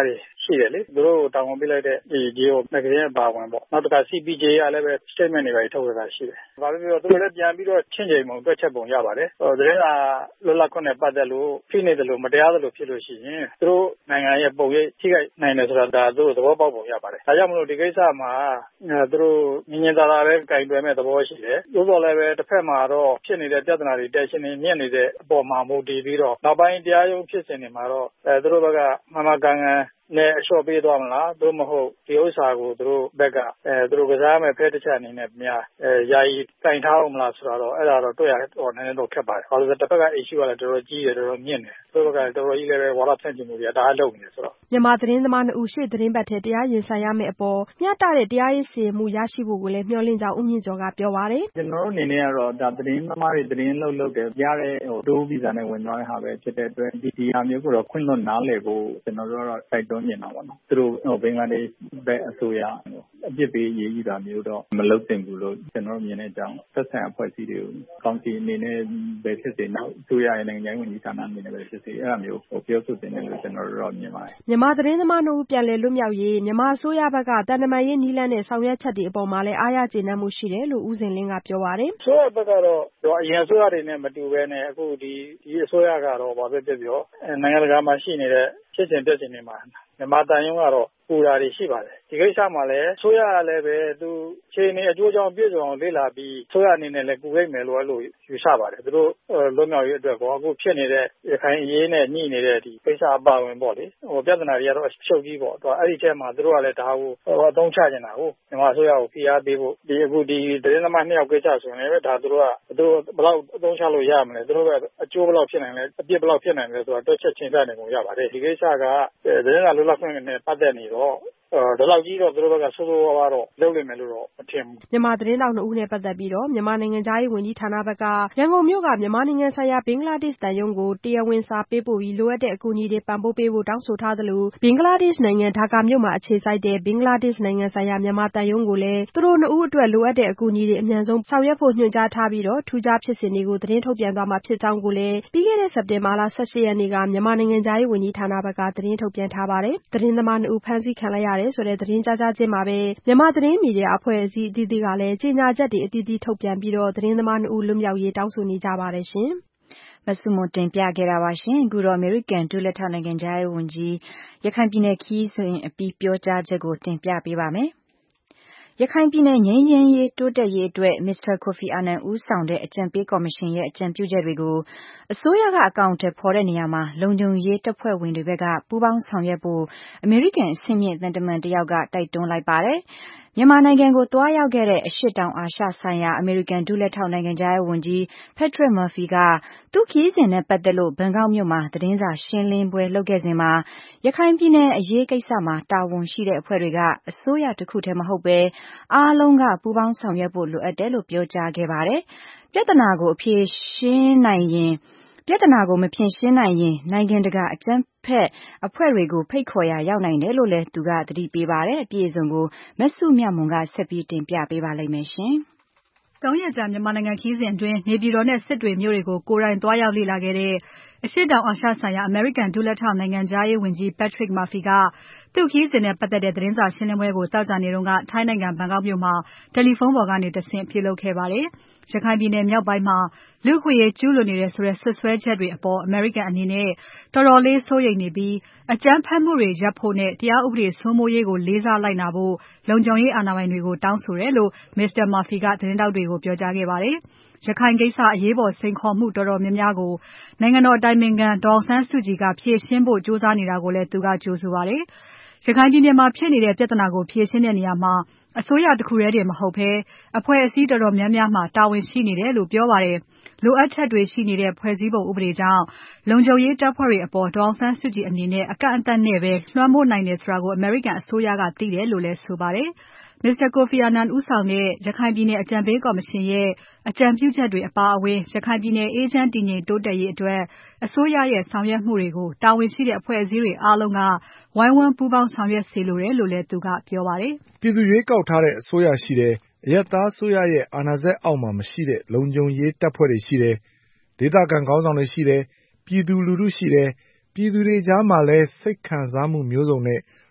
ရှိတယ်လေသူတို့တောင်းဝန်ပေးလိုက်တဲ့ဒီ Geo Magazine ရဲ့ပါဝင်ပေါ့နောက်တစ်ခါ C P J ကလည်းပဲ statement တွေပဲထုတ်ရတာရှိတယ်။ဘာလို့ပြောသူတို့လည်းပြန်ပြီးတော့ချင်းချိန်ပုံတွက်ချက်ပုံရပါတယ်။ဟိုသတင်းစာလွတ်လပ်ခွင့်နဲ့ပတ်သက်လို့ဖိနေတယ်လို့မတရားတယ်လို့ဖြစ်လို့ရှိရင်သူတို့နိုင်ငံရဲ့ပုံရိပ်ထိခိုက်နိုင်တယ်ဆိုတာဒါသူတို့သဘောပေါက်ပုံရပါတယ်။ဒါကြောင့်မလို့ဒီကိစ္စမှာသူတို့ငင်းငင်းသားသားပဲကင်တွယ်မဲ့သဘောရှိတယ်။သို့တော်လည်းပဲတစ်ဖက်မှာတော့ဖြစ်နေတဲ့ပြဿနာတွေတက်ရှင်နေမြင့်နေတဲ့အပေါ်မှာမူတည်ပြီးတော့နောက်ပိုင်းတရားရုံးဖြစ်စဉ်တွေမှာတော့အဲသူတို့ဘက်ကမမကန်ကန်နဲ့အလျှော့ပေးသွားမလားသို့မဟုတ်ဒီဥစ္စာကိုသူတို့ဘက်ကအဲသူတို့ကစားမဲ့ဖဲတစ်ချက်အနေနဲ့များအဲယာယီကင်ထားအောင်မလားဆိုတော့အဲ့ဒါတော့တွေ့ရတော့နည်းနည်းတော့ခက်ပါတယ်။ဘာလို့လဲဆိုတော့တစ်ဖက်က issue ကလည်းတော်တော်ကြီးတယ်တော်တော်မြင့်တယ်။သူတို့ကတော်တော်ကြီးလည်းပဲဝါဒဖြန့်ချီမှုတွေကဒါအလုပ်နေတယ်ဆိုတော့မြန်မာသတင်းသမားနှစ်ဦးရှေ့သတင်းပတ်ထဲတရားရင်ဆိုင်ရမယ့်အပေါ်မျှတတဲ့တရားရေးစီရင်မှုရရှိဖို့ကိုလည်းမျှော်လင့်ကြောင်းဦးမြင့်ကျော်ကပြောပါတယ်။ကျွန်တော်တို့အနေနဲ့ကတော့ဒါသတင်းသမားတွေသတင်းလုပ်လုပ်တယ်ကြားတဲ့ဟိုတိုးဗီဇာနဲ့ဝင်သွားတဲ့ဟာပဲဖြစ်တဲ့အတွက်ဒီဒီဟာမျိုးကိုတော့ခွင့်လွှတ်နားလည်ဖို့ကျွန်တော်တို့ကတော့တိုက်တွန်းနေတာပေါ့နော်။သူတို့ဟိုဘင်္ဂလားဒေ့ရှ်ဘက်အစိုးရအပြစ်ပေးရေးယူတာမျိုးတော့မလုပ်သင့်ဘူးလို့ကျွန်တော်မြင်တဲ့အကြောင်းသက်ဆိုင်အဖွဲ့အစည်းတွေကိုကောင်းစီအနေနဲ့ပဲဖြစ်စေနောက်အစိုးရရဲ့နိုင်ငံရေးဝန်ကြီးဌာနအနေနဲ့ပဲဖြစ်စေအဲ့လိုမျိုးဟိုပြောဆိုတင်တယ်လို့ကျွန်တော်တို့တော့မြင်ပါတယ်။မြန်မာသတင်းသမားတို့ပြန်လည်လွတ်မြောက်ရေးမြန်မာအစိုးရဘက်ကတန်တမာရေးနီးလန်းနဲ့ဆောင်ရွက်ချက်တွေအပေါ်မှာလည်းအားရကျေနပ်မှုရှိတယ်လို့ဦးစင်လင်းကပြောပါတယ်။အစိုးရဘက်ကတော့အရင်အစိုးရတွေနဲ့မတူဘဲနဲ့အခုဒီဒီအစိုးရကတော့ဘာပဲဖြစ်ပြောနိုင်ငံတကာမှာရှိနေတဲ့ဖြစ်စဉ်တက်စဉ်တွေမှာမြန်မာတန်ယုံကတော့ပူတာတွေရှိပါတယ်ဒီကိစ္စမှာလည်းဆိုရလည်းပဲသူချိန်နေအကျိုးကြောင့်ပြည့်စုံအောင်လေ့လာပြီးဆိုရအနေနဲ့လည်းကူရိတ်မယ်လို့အဲ့လိုယူဆပါတယ်သူတို့လွတ်မြောက်ရေးအတွက်ကောအခုဖြစ်နေတဲ့ရခိုင်အရေးနဲ့ညှိနေတဲ့ဒီကိစ္စအပါဝင်ပေါ့လေဟိုပြဿနာတွေကတော့ရှုပ်ကြီးပေါ့သူအဲ့ဒီချက်မှာသူတို့ကလည်းဒါကိုအသုံးချနေတာဟုတ်မြန်မာဆိုရကိုဖိအားပေးဖို့ဒီအခုဒီသတင်းသမားနှစ်ယောက်ကိစ္စဆိုရင်လည်းဒါသူတို့ကသူတို့ဘယ်လောက်အသုံးချလို့ရမလဲသူတို့ကအကျိုးဘယ်လောက်ဖြစ်နိုင်လဲအပြစ်ဘယ်လောက်ဖြစ်နိုင်လဲဆိုတာတွက်ချက်ချင်းပြနေပုံရပါတယ်ဒီကိစ္စကသတင်းစာလွတ်လပ်ခွင့်နဲ့ပတ်သက်နေတော့ဒါလောက်ကြီးတော့သူတို့ဘက်ကဆိုးဆိုးဝါးဝါးတော့လုပ်လိမ့်မယ်လို့တော့မထင်ဘူးမြန်မာသတင်းတောက်နှစ်ဦးနဲ့ပတ်သက်ပြီးတော့မြန်မာနိုင်ငံသားရေးဝန်ကြီးဌာနဘက်ကရန်ကုန်မြို့ကမြန်မာနိုင်ငံဆိုင်ရာဘင်္ဂလားဒေ့ရှ်တန်ယုံကိုတရားဝင်စာပေးပို့ပြီးလိုအပ်တဲ့အကူအညီတွေပံ့ပိုးပေးဖို့တောင်းဆိုထားသလိုဘင်္ဂလားဒေ့ရှ်နိုင်ငံဒါကာမြို့မှာအခြေစိုက်တဲ့ဘင်္ဂလားဒေ့ရှ်နိုင်ငံဆိုင်ရာမြန်မာတန်ယုံကိုလည်းသူတို့နှစ်ဦးအတွက်လိုအပ်တဲ့အကူအညီတွေအမြန်ဆုံးဆောင်ရွက်ဖို့ညွှန်ကြားထားပြီးတော့ထူးခြားဖြစ်စဉ်တွေကိုသတင်းထုတ်ပြန်သွားမှာဖြစ်ကြောင်းကိုလည်းပြီးခဲ့တဲ့စက်တင်ဘာလ၁၈ရက်နေ့ကမြန်မာနိုင်ငံသားရေးဝန်ကြီးဌာနဘက်ကသတင်းထုတ်ပြန်ထားပါတယ်သတင်းသမားနှစ်ဦးဖမ်းဆီးခံလိုက်ရတယ်ဆိုတဲ့သတင်းကြားကြားချင်းမှာပဲမြန်မာသတင်းမီဒီယာအဖွဲ့အစည်းအသီးသီးကလည်းကြေညာချက်တွေအသီးသီးထုတ်ပြန်ပြီးတော့သတင်းသမားနှစ်ဦးလွတ်မြောက်ရေးတောင်းဆိုနေကြပါတယ်ရှင်။မဆုမွန်တင်ပြခဲ့တာပါရှင်။အခုတော့အမေရိကန်ဒုလက်ထောက်နိုင်ငံခြားရေးဝန်ကြီးရခိုင်ပြည်နယ်ခရီးစဉ်အပြီးပြောကြားချက်ကိုတင်ပြပေးပါမယ်။ရခိုင်ပြည်နယ်ငြိမ်းချမ်းရေးတိုးတက်ရေးအတွက်မစ္စတာကိုဖီအာနန်ဦးဆောင်တဲ့အကြံပေးကော်မရှင်ရဲ့အကြံပြုချက်တွေကိုအစိုးရကအကောင့်အထည်ဖော်တဲ့နေရာမှာလုံခြုံရေးတပ်ဖွဲ့ဝင်တွေဘက်ကပူးပေါင်းဆောင်ရွက်ဖို့အမေရိကန်အဆင့်မြင့်သံတမန်တယောက်ကတိုက်တွန်းလိုက်ပါတယ်။မြန်မာနိုင်ငံကိုတွားရောက်ခဲ့တဲ့အရှေ့တောင်အာရှဆိုင်ရာအမေရိကန်ဒုလက်ထောက်နိုင်ငံခြားရေးဝန်ကြီး Patrick Murphy ကသူ့ခရီးစဉ်နဲ့ပတ်သက်လို့ဘန်ကောက်မြို့မှာသတင်းစာရှင်းလင်းပွဲလုပ်ခဲ့စဉ်မှာရခိုင်ပြည်နယ်အရေးကိစ္စမှာတာဝန်ရှိတဲ့အဖွဲ့တွေကအစိုးရတစ်ခုတည်းမဟုတ်ပဲအားလုံးကပူးပေါင်းဆောင်ရွက်ဖို့လိုအပ်တယ်လို့ပြောကြားခဲ့ပါတယ်။ပြဿနာကိုအဖြေရှင်းနိုင်ရင်ပြဿနာကိုမဖြေရှင်းနိုင်ရင်နိုင်ငံတကာအကြမ်းဖက်အဖွဲ့တွေကိုဖိတ်ခေါ်ရာရောက်နိုင်တယ်လို့လည်းသူကသတိပေးပါတယ်။အပြည့်အစုံကိုမဆုမြတ်မွန်ကဆက်ပြီးတင်ပြပေးပါလိမ့်မယ်ရှင်။သုံးရက်ကြာမြန်မာနိုင်ငံခရီးစဉ်အတွင်းနေပြည်တော်နဲ့စစ်တွေမြို့တွေကိုကိုယ်တိုင်သွားရောက်လေ့လာခဲ့တဲ့အရှေ့တောင်အာရှဆိုင်ရာအမေရိကန်ဒုလက်ထောက်နိုင်ငံခြားရေးဝန်ကြီး Patrick Murphy ကသူ့ခရီးစဉ်နဲ့ပတ်သက်တဲ့သတင်းစာရှင်းလင်းပွဲကိုသောကြာနေ့တုန်းကထိုင်းနိုင်ငံဘန်ကောက်မြို့မှာတယ်လီဖုန်းပေါ်ကနေတဆင့်ပြုလုပ်ခဲ့ပါတယ်။ရခိုင်ပြည်နယ်မြောက်ပိုင်းမှာလူ့အခွင့်အရေးကျူးလွန်နေတယ်ဆိုတဲ့ဆွဆွဲချက်တွေအပေါ်အမေရိကန်အနေနဲ့တော်တော်လေးစိုးရိမ်နေပြီးအကြမ်းဖက်မှုတွေရပ်ဖို့နဲ့တရားဥပဒေစိုးမိုးရေးကိုလေးစားလိုက်နာဖို့လုံခြုံရေးအာဏာပိုင်တွေကိုတောင်းဆိုတယ်လို့မစ္စတာ Murphy ကသတင်းတောက်တွေကိုပြောကြားခဲ့ပါတယ်။ရခိုင်ကိစ္စအရေးပေါ်စိန်ခေါ်မှုတော်တော်များများကိုနိုင်ငံတော်အတိုင်ပင်ခံဒေါ်အောင်ဆန်းစုကြည်ကဖြေရှင်းဖို့ကြိုးစားနေတာကိုလည်းသူကကြိုဆိုပါတယ်။ရခိုင်ပြည်နယ်မှာဖြစ်နေတဲ့ပြဿနာကိုဖြေရှင်းတဲ့နေရာမှာအစိုးရတစ်ခုတည်းတင်မဟုတ်ဘဲအဖွဲ့အစည်းတော်တော်များများမှာတာဝန်ရှိနေတယ်လို့ပြောပါတယ်။လိုအပ်ချက်တွေရှိနေတဲ့ဖွဲ့စည်းပုံဥပဒေကြောင့်လုံခြုံရေးတပ်ဖွဲ့တွေအပေါ်ဒေါ်အောင်ဆန်းစုကြည်အနေနဲ့အကန့်အသတ်နဲ့ပဲလွှမ်းမိုးနိုင်တယ်ဆိုတာကိုအမေရိကန်အစိုးရကသိတယ်လို့လည်းဆိုပါတယ်။ မစ္စတာကိုဖီအာနန်ဦးဆောင်တဲ့ရခိုင်ပြည်နယ်အကြံပေးကော်မရှင်ရဲ့အကြံပြုချက်တွေအပါအဝင်ရခိုင်ပြည်နယ်အေးချမ်းတည်ငြိမ်တိုးတက်ရေးအတွက်အစိုးရရဲ့ဆောင်ရွက်မှုတွေကိုတာဝန်ရှိတဲ့အဖွဲ့အစည်းတွေအားလုံးကဝိုင်းဝန်းပူးပေါင်းဆောင်ရွက်စေလိုတယ်လို့လည်းသူကပြောပါတယ်။ပြည်သူရွေးကောက်ထားတဲ့အစိုးရရှိတယ်။အရပ်သားအစိုးရရဲ့အာဏာစက်အောက်မှာမရှိတဲ့လုံခြုံရေးတပ်ဖွဲ့တွေရှိတယ်။ဒေသခံခေါင်းဆောင်တွေရှိတယ်။ပြည်သူလူထုရှိတယ်။ပြည်သူတွေကြားမှာလည်းစိတ်ခံစားမှုမျိုးစုံနဲ့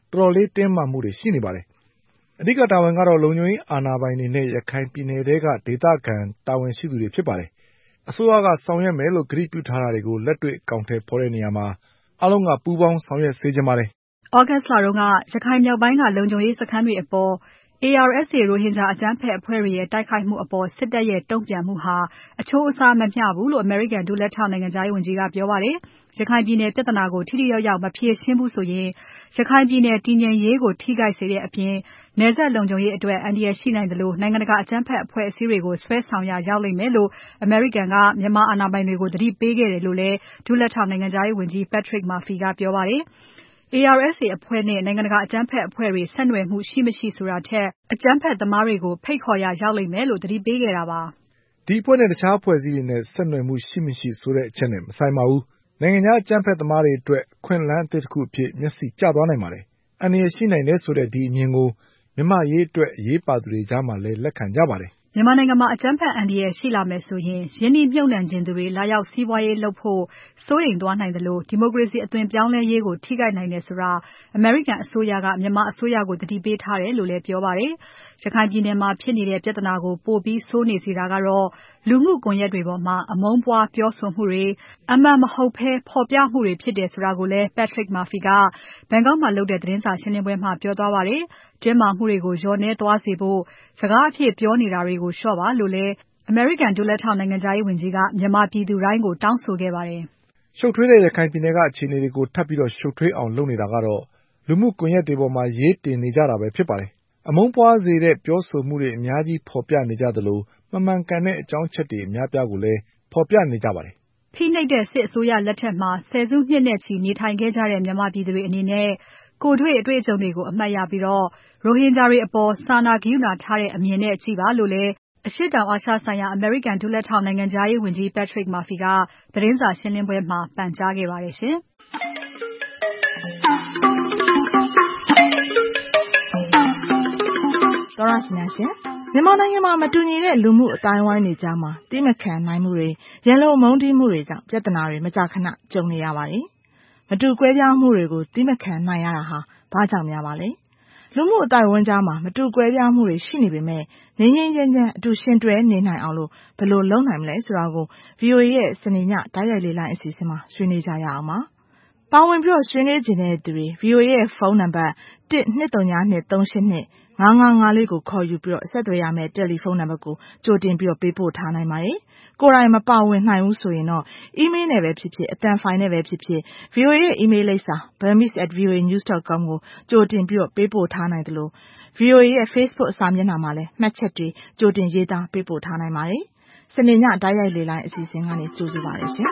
တော်တော်လေးတင်းမာမှုတွေရှိနေပါတယ်။အဓိကတာဝန်ကတော့လုံခြုံရေးအာဏာပိုင်တွေနဲ့ရခိုင်ပြည်နယ်တွေကဒေသခံတာဝန်ရှိသူတွေဖြစ်ပါတယ်။အစိုးရကဆောင်ရွက်မယ်လို့ကတိပြုထားတာတွေကိုလက်တွေ့အကောင်အထည်ဖော်တဲ့နေရာမှာအားလုံးကပူးပေါင်းဆောင်ရွက်စေချင်ပါတယ်။ဩဂတ်စ်လတုန်းကရခိုင်မြောက်ပိုင်းကလုံခြုံရေးစခန်းတွေအပေါ် A R S A ရိုဟင်ဂျာအကြမ်းဖက်အဖွဲ့တွေရဲ့တိုက်ခိုက်မှုအပေါ်စစ်တပ်ရဲ့တုံ့ပြန်မှုဟာအချိုးအစားမမျှဘူးလို့ American ဒုလက်ထောက်နိုင်ငံခြားရေးဝန်ကြီးကပြောပါတယ်။ရခိုင်ပြည်နယ်ပြဿနာကိုထိထိရောက်ရောက်မဖြေရှင်းဘူးဆိုရင်ရခိုင်ပြည်နယ်တည်ငြိမ်ရေးကိုထိခိုက်စေတဲ့အပြင်နယ်စပ်လုံခြုံရေးအတွက်အန္တရာယ်ရှိနိုင်တယ်လို့နိုင်ငံတကာအကြမ်းဖက်အဖွဲ့အစည်းတွေကိုဆွဲဆောင်ရရောက်လိမ့်မယ်လို့ American ကမြန်မာအာဏာပိုင်တွေကိုသတိပေးခဲ့တယ်လို့လည်းဒုလက်ထောက်နိုင်ငံခြားရေးဝန်ကြီး Patrick Murphy ကပြောပါတယ်။ A R S A အဖွဲ့နဲ့နိုင်ငံတကာအကြမ်းဖက်အဖွဲ့တွေဆက်နွယ်မှုရှိမရှိဆိုတာထက်အကြမ်းဖက်သမားတွေကိုဖိတ်ခေါ်ရရောက်လိမ့်မယ်လို့သတိပေးခဲ့တာပါ။ဒီအဖွဲ့နဲ့တခြားအဖွဲ့အစည်းတွေနဲ့ဆက်နွယ်မှုရှိမရှိဆိုတဲ့အချက်နဲ့မဆိုင်ပါဘူး။နိုင်ငံခြားအကြမ်းဖက်သမားတွေအတွက်အခွင့်အလမ်းအသစ်တစ်ခုအဖြစ်မျက်စိကျသွားနိုင်ပါတယ်။အန္တရာယ်ရှိနိုင်တယ်ဆိုတဲ့ဒီအမြင်ကိုမြန်မာရေးအတွက်အရေးပါသူတွေကြားမှာလည်းလက်ခံကြပါတယ်။မြန်မာနိုင်ငံမှာအကြမ်းဖက်အန္တရာယ်ရှိလာမယ်ဆိုရင်ယင်းနှိမ့်မြုပ်နှံခြင်းသူတွေလာရောက်စီးပွားရေးလုပ်ဖို့စိုးရိမ်သွားနိုင်တယ်လို့ဒီမိုကရေစီအသွင်ပြောင်းလဲရေးကိုထိခိုက်နိုင်တယ်ဆိုတာ American အစိုးရကမြန်မာအစိုးရကိုသတိပေးထားတယ်လို့လည်းပြောပါတယ်။ရခိုင်ပြည်နယ်မှာဖြစ်နေတဲ့ပြဿနာကိုပိုပြီးဆိုးနေစေတာကတော့လူမှုကွန်ရက်တွေပေါ်မှာအမုန်းပွားပြောဆိုမှုတွေအမှန်မဟုတ်ဘဲဖော်ပြမှုတွေဖြစ်တယ်ဆိုတာကိုလည်း Patrick Murphy ကဘန်ကောက်မှာလုပ်တဲ့သတင်းစာရှင်းပွဲမှာပြောသွားပါတယ်။တင်းမာမှုတွေကိုလျော့နည်းသွားစေဖို့စကားအဖြစ်ပြောနေတာတွေကိုလျှော့ပါလို့လည်း American ဒုလက်ထောက်နိုင်ငံခြားရေးဝန်ကြီးကမြန်မာပြည်သူတိုင်းကိုတောင်းဆိုခဲ့ပါတယ်။ရှုပ်ထွေးတဲ့ရခိုင်ပြည်နယ်ကအခြေအနေတွေကိုထပ်ပြီးရှုပ်ထွေးအောင်လုပ်နေတာကတော့လူမှုကွန်ရက်တွေပေါ်မှာရေးတင်နေကြတာပဲဖြစ်ပါတယ်။အမုန်းပွားစေတဲ့ပြောဆိုမှုတွေအများကြီးဖော်ပြနေကြသလိုမမှန်ကန်တဲ့အကြောင်းအချက်တွေအများပြားကိုလည်းဖော်ပြနေကြပါတယ်။ဖိနှိပ်တဲ့စစ်အစိုးရလက်ထက်မှာဆယ်စုနှစ်နဲ့ချီနေထိုင်ခဲ့ကြတဲ့မြန်မာပြည်သူတွေအနေနဲ့ကိုယ်တွေ့အတွေ့အကြုံတွေကိုအမှတ်ရပြီးတော့ရိုဟင်ဂျာတွေအပေါ်စာနာဂရုဏာထားတဲ့အမြင်နဲ့ကြည့်ပါလို့လည်းအရှေ့တောင်အာရှဆိုင်ရာ American ဒုလက်ထောက်နိုင်ငံခြားရေးဝန်ကြီး Patrick Murphy ကသတင်းစာရှင်းပွဲမှာပန်ကြားခဲ့ပါတယ်ရှင်။သောရရှင်များရှင်မြန်မာနိုင်ငံမှာမတူညီတဲ့လူမှုအတိုင်းဝိုင်းတွေကြားမှာတိမခံနိုင်မှုတွေရန်လိုမုန်းတီးမှုတွေကြောင့်ပြဿနာတွေမကြာခဏကြုံနေရပါတယ်။မတူကွဲပြားမှုတွေကိုတိမခံနိုင်ရတာဟာဘာကြောင့်များပါလဲ။လူမှုအတိုင်းဝိုင်းကြားမှာမတူကွဲပြားမှုတွေရှိနေပေမဲ့ငြိမ်းငြိမ်းချမ်းချမ်းအတူရှင်တွဲနေနိုင်အောင်လို့ဘယ်လိုလုပ်နိုင်မလဲဆိုတာကို V O A ရဲ့စနေညတိုက်ရိုက်လေ့လာအစီအစဉ်မှာဆွေးနွေးကြရအောင်ပါ။ပါဝင်ပြီးဆွေးနွေးခြင်းတဲ့သူတွေ V O A ရဲ့ဖုန်းနံပါတ်one two three two three eight two five five fiveလေးကိုခေါ်ယူပြီးဆက်သွယ်ရမယ့်တယ်လီဖုန်းနံပါတ်ကိုကြိုတင်ပြီးပေးပို့ထားနိုင်ပါတယ်။ကိုယ်တိုင်မပါဝင်နိုင်ဘူးဆိုရင်တော့ email နဲ့ပဲဖြစ်ဖြစ်အသံဖိုင်နဲ့ပဲဖြစ်ဖြစ် V O A ရဲ့ email လိပ်စာ burmese at v o a news dot com ကိုကြိုတင်ပြီးပေးပို့ထားနိုင်တယ်လို့ V O A ရဲ့ Facebook စာမျက်နှာမှာလည်းမှတ်ချက်တွေကြိုတင်ရေးသားပေးပို့ထားနိုင်ပါတယ်။စနေညတိုက်ရိုက်လေ့လာအစီအစဉ်ကနေကြိုဆိုပါရစေ။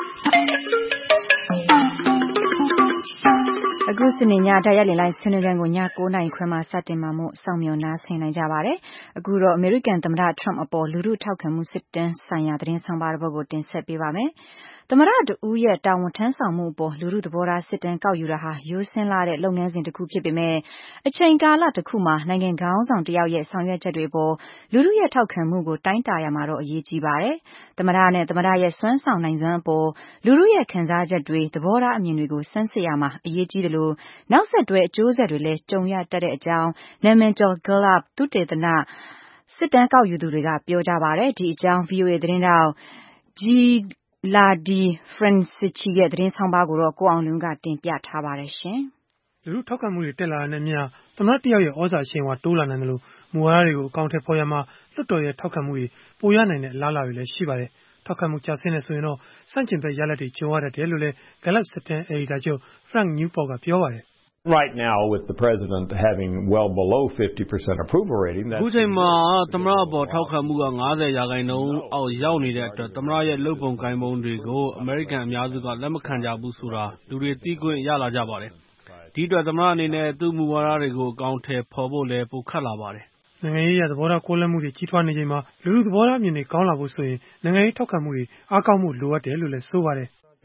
အခုစနေညတိုက်ရိုက်လိုင်းဆွေးနွေးခန်းကိုညnineနာရီခွဲမှာစတင်မှာမို့စောင့်မျှော်နားဆင်နိုင်ကြပါတယ်။အခုတော့အမေရိကန်သမ္မတ Trump အပေါ်လူထုထောက်ခံမှုစစ်တမ်းဆိုင်ရာသတင်းဆောင်ပါတစ်ပုဒ်ကိုတင်ဆက်ပေးပါမယ်။သမ္မတတဦးရဲ့တာဝန်ထမ်းဆောင်မှုအပေါ်လူထုသဘောထားစစ်တမ်းကောက်ယူတာဟာရိုးစင်းလာတဲ့လုပ်ငန်းစဉ်တစ်ခုဖြစ်ပေမဲ့အချိန်ကာလတစ်ခုမှာနိုင်ငံခေါင်းဆောင်တစ်ယောက်ရဲ့ဆောင်ရွက်ချက်တွေပေါ်လူထုရဲ့ထောက်ခံမှုကိုတိုင်းတာရမှာတော့အရေးကြီးပါတယ်။သမ္မတနဲ့သမ္မတရဲ့စွမ်းဆောင်နိုင်စွမ်းအပေါ်လူထုရဲ့ခံစားချက်တွေသဘောထားအမြင်တွေကိုစမ်းစစ်ရမှာအရေးကြီးတယ်လို့နောက်ဆက်တွဲအကျိုးဆက်တွေလည်းကြုံရတတ်တဲ့အကြောင်းနာမည်ကျော် Gallup သုတေသနစစ်တမ်းကောက်ယူသူတွေကပြောကြပါတယ်။ဒီအကြောင်း V O A သတင်းတောက် Gila Di Franceschi ရဲ့သတင်းဆောင်ပါကိုတော့ကိုအောင်လွင်ကတင်ပြထားပါတယ်ရှင်။လူထုထောက်ခံမှုတွေတက်လာတဲ့မျှသမ္မတတယောက်ရဲ့ဩဇာအရှိန်အဝါတိုးလာနိုင်တယ်လို့မူဝါဒတွေကိုအကောင့်ထဲပေါ်ရမှာလွှတ်တော်ရဲ့ထောက်ခံမှုတွေပိုရနိုင်တဲ့အလားအလာတွေလည်းရှိပါတယ်။ထောက်ခံမှုကျဆင်းနေဆိုရင်တော့စန့်ကျင်ဘက်ရလဒ်တွေကြုံရတတ်တယ်လို့လည်း Gallup စစ်တမ်းအယ်ဒီတာချုပ် Frank Newport ကပြောပါတယ်။ Right now, with the president having well below fifty percent approval rating, that's အခုချိန်မှာသမ္မတအပေါ်ထောက်ခံမှုကfiftyရာခိုင်နှုန်းအောက်ရောက်နေတဲ့အတွက်သမ္မတရဲ့လုပ်ပုံကိုင်ပုံတွေကိုအမေရိကန်အများစုကလက်မခံကြဘူးဆိုတာလူတွေသိခွင့်ရလာကြပါတယ်။ဒီအတွက်သမ္မတအနေနဲ့သူ့မူဝါဒတွေကိုအကောင်အထည်ဖော်ဖို့လည်းပိုခက်လာပါတယ်။နိုင်ငံရေးအရသဘောထားကွဲလွဲမှုတွေကြီးထွားနေချိန်မှာလူထုသဘောထားအမြင်တွေကောင်းလာဖို့ဆိုရင်နိုင်ငံရေးထောက်ခံမှုတွေအားကောင်းမှုလိုအပ်တယ်လို့လည်းဆိုပါတယ်။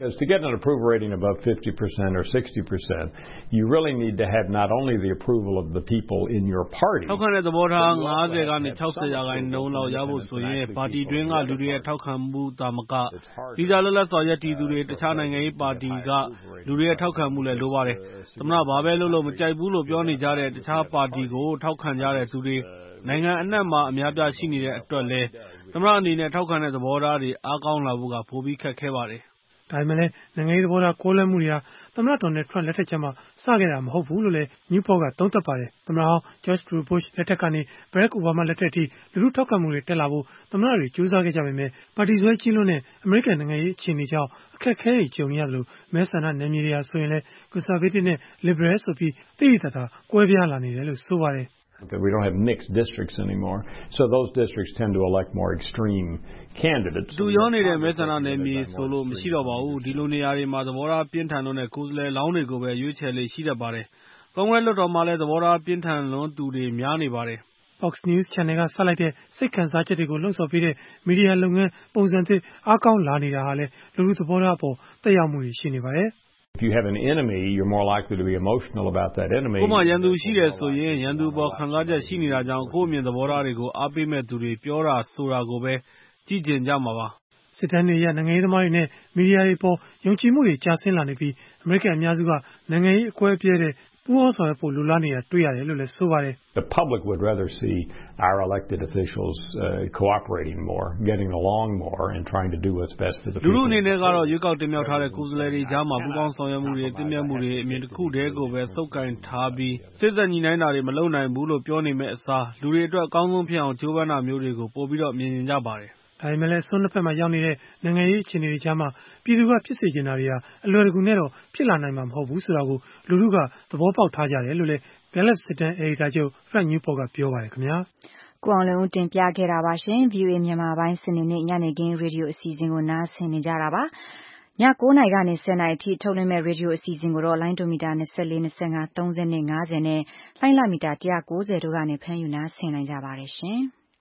Because to get an approval rating above fifty percent or sixty percent, you really need to have not only the approval of the people in your party. ထောက်ခံတဲ့သဘောထား၅၀ကနေ၆၀ရာခိုင်နှုန်းလောက်ရဖို့ဆိုရင်ပါတီတွင်းကလူတွေရဲ့ထောက်ခံမှုသာမကဒီကြလွတ်လပ်စွာရပ်တည်သူတွေတခြားနိုင်ငံရေးပါတီကလူတွေရဲ့ထောက်ခံမှုလည်းလိုပါတယ်။သမ္မတဘာပဲလို့လို့မကြိုက်ဘူးလို့ပြောနေကြတဲ့တခြားပါတီကိုထောက်ခံကြတဲ့သူတွေနိုင်ငံအနှံ့မှာအများပြားရှိနေတဲ့အတွက်လည်းသမ္မတအနေနဲ့ထောက်ခံတဲ့သဘောထားတွေအားကောင်းလာဖို့ကပိုပြီးခက်ခဲပါတယ်ဒါပေမဲ့လည်းနိုင်ငံရေးသဘောထားကိုးလွဲမှုတွေဟာသမ္မတဒေါ်နယ်ထရန့်လက်ထက်ကျမှစခဲ့တာမဟုတ်ဘူးလို့လည်း Newport ကသုံးသပ်ပါတယ်။သမ္မတဟောင်း George W. Bush လက်ထက်ကနေ Barack Obama လက်ထက်အထိလူထုထောက်ခံမှုတွေတက်လာဖို့သမ္မတတွေကြိုးစားခဲ့ကြပေမဲ့ပါတီစွဲကြီးလွန်းတဲ့အမေရိကန်နိုင်ငံရေးအခြေအနေကြောင့်အခက်အခဲတွေကြုံရသလိုမဲဆန္ဒနယ်မြေတွေဟာဆိုရင်လည်း Conservative နဲ့ Liberal ဆိုပြီးသိသိသာသာကွဲပြားလာနေတယ်လို့ဆိုပါတယ် We don't have mixed districts anymore, so those districts tend to elect more extreme candidates. သူရောနေတဲ့မဲဆန္ဒနယ်မြေဆိုလို့မရှိတော့ပါဘူးဒီလိုနေရာတွေမှာသဘောထားပြင်းထန်လွန်းတဲ့ကိုယ်စားလှယ်လောင်းတွေကိုပဲရွေးချယ်လေရှိတတ်ပါတယ်။ကွန်ဂရက်လွှတ်တော်မှာလည်းသဘောထားပြင်းထန်လွန်းသူတွေများနေပါတယ်။ Fox News Channel ကဆက်လိုက်တဲ့စိတ်ခံစားချက်တွေကိုလှုံ့ဆော်ပေးတဲ့မီဒီယာလုပ်ငန်းပုံစံသစ်အားကောင်းလာနေတာဟာလည်းလူထုသဘောထားအပေါ်သက်ရောက်မှုတွေရှိနေပါတယ် If you have an enemy, you're more likely to be emotional about that enemy. ကိုယ်မှာရန်သူရှိတယ်ဆိုရင်ရန်သူပေါ်ခံစားချက်ရှိနေတာကြောင့်ကိုယ့်အမြင်သဘောထားတွေကိုအားပေးမဲ့သူတွေပြောတာဆိုတာကိုပဲကြည့်ကျင်ကြမှာပါ။စစ်တမ်းတွေအရနိုင်ငံရေးသမားတွေနဲ့မီဒီယာတွေပေါ်ယုံကြည်မှုတွေကျဆင်းလာနေပြီးအမေရိကန်အများစုကနိုင်ငံရေးအကွဲအပြဲတဲ့ပူးပေါင်းဆောင်ရွက်ဖို့လိုလားနေတာတွေ့ရတယ်လို့လည်းဆိုပါတယ်။ The public would rather see our elected officials uh, cooperating more, getting along more, and trying to do what's best for the people. လူထုအနေနဲ့ကတော့ရွေးကောက်တင်မြှောက်ထားတဲ့ကိုယ်စားလှယ်တွေကြားမှာပူးပေါင်းဆောင်ရွက်မှုတွေတင်ပြမှုတွေအမြင်တစ်ခုတည်းကိုပဲစုပ်ကိုင်ထားပြီးစစ်သက်ညီနိုင်တာတွေမလုပ်နိုင်ဘူးလို့ပြောနေမဲ့အစားလူတွေအတွက်အကောင်းဆုံးဖြစ်အောင်ကြိုးပမ်းတာမျိုးတွေကိုပို့ပြီးတော့မြင်မြင်ကြပါတယ်ဒါပေမဲ့လည်းဆွမ်းနှစ်ဖက်မှာရောက်နေတဲ့နိုင်ငံရေးအခြေအနေတွေကြားမှာပြည်သူကဖြစ်စေချင်တာတွေဟာအလွယ်တကူနဲ့တော့ဖြစ်လာနိုင်မှာမဟုတ်ဘူးဆိုတာကိုလူထုကသဘောပေါက်ထားကြတယ်လို့လည်း Gallup စစ်တမ်း editor ချုပ် Frank Newport ကပြောပါတယ်ခင်ဗျာကိုအောင်လွင်ဦးတင်ပြခဲ့တာပါရှင် V O A မြန်မာပိုင်းစနေနေ့ညနေခင်းရေဒီယိုအစီအစဉ်ကိုနားဆင်နေကြတာပါည၉နာရီကနေ၁၀နာရီအထိထုတ်လွှင့်မဲ့ရေဒီယိုအစီအစဉ်ကိုတော့လိုင်းဒိုမီတာ၂၄ ၂၅ ၃၀ ၅၀နဲ့လိုင်းလမီတာ၁၉၀တို့ကနေဖမ်းယူနားဆင်နိုင်ကြပါတယ်ရှင်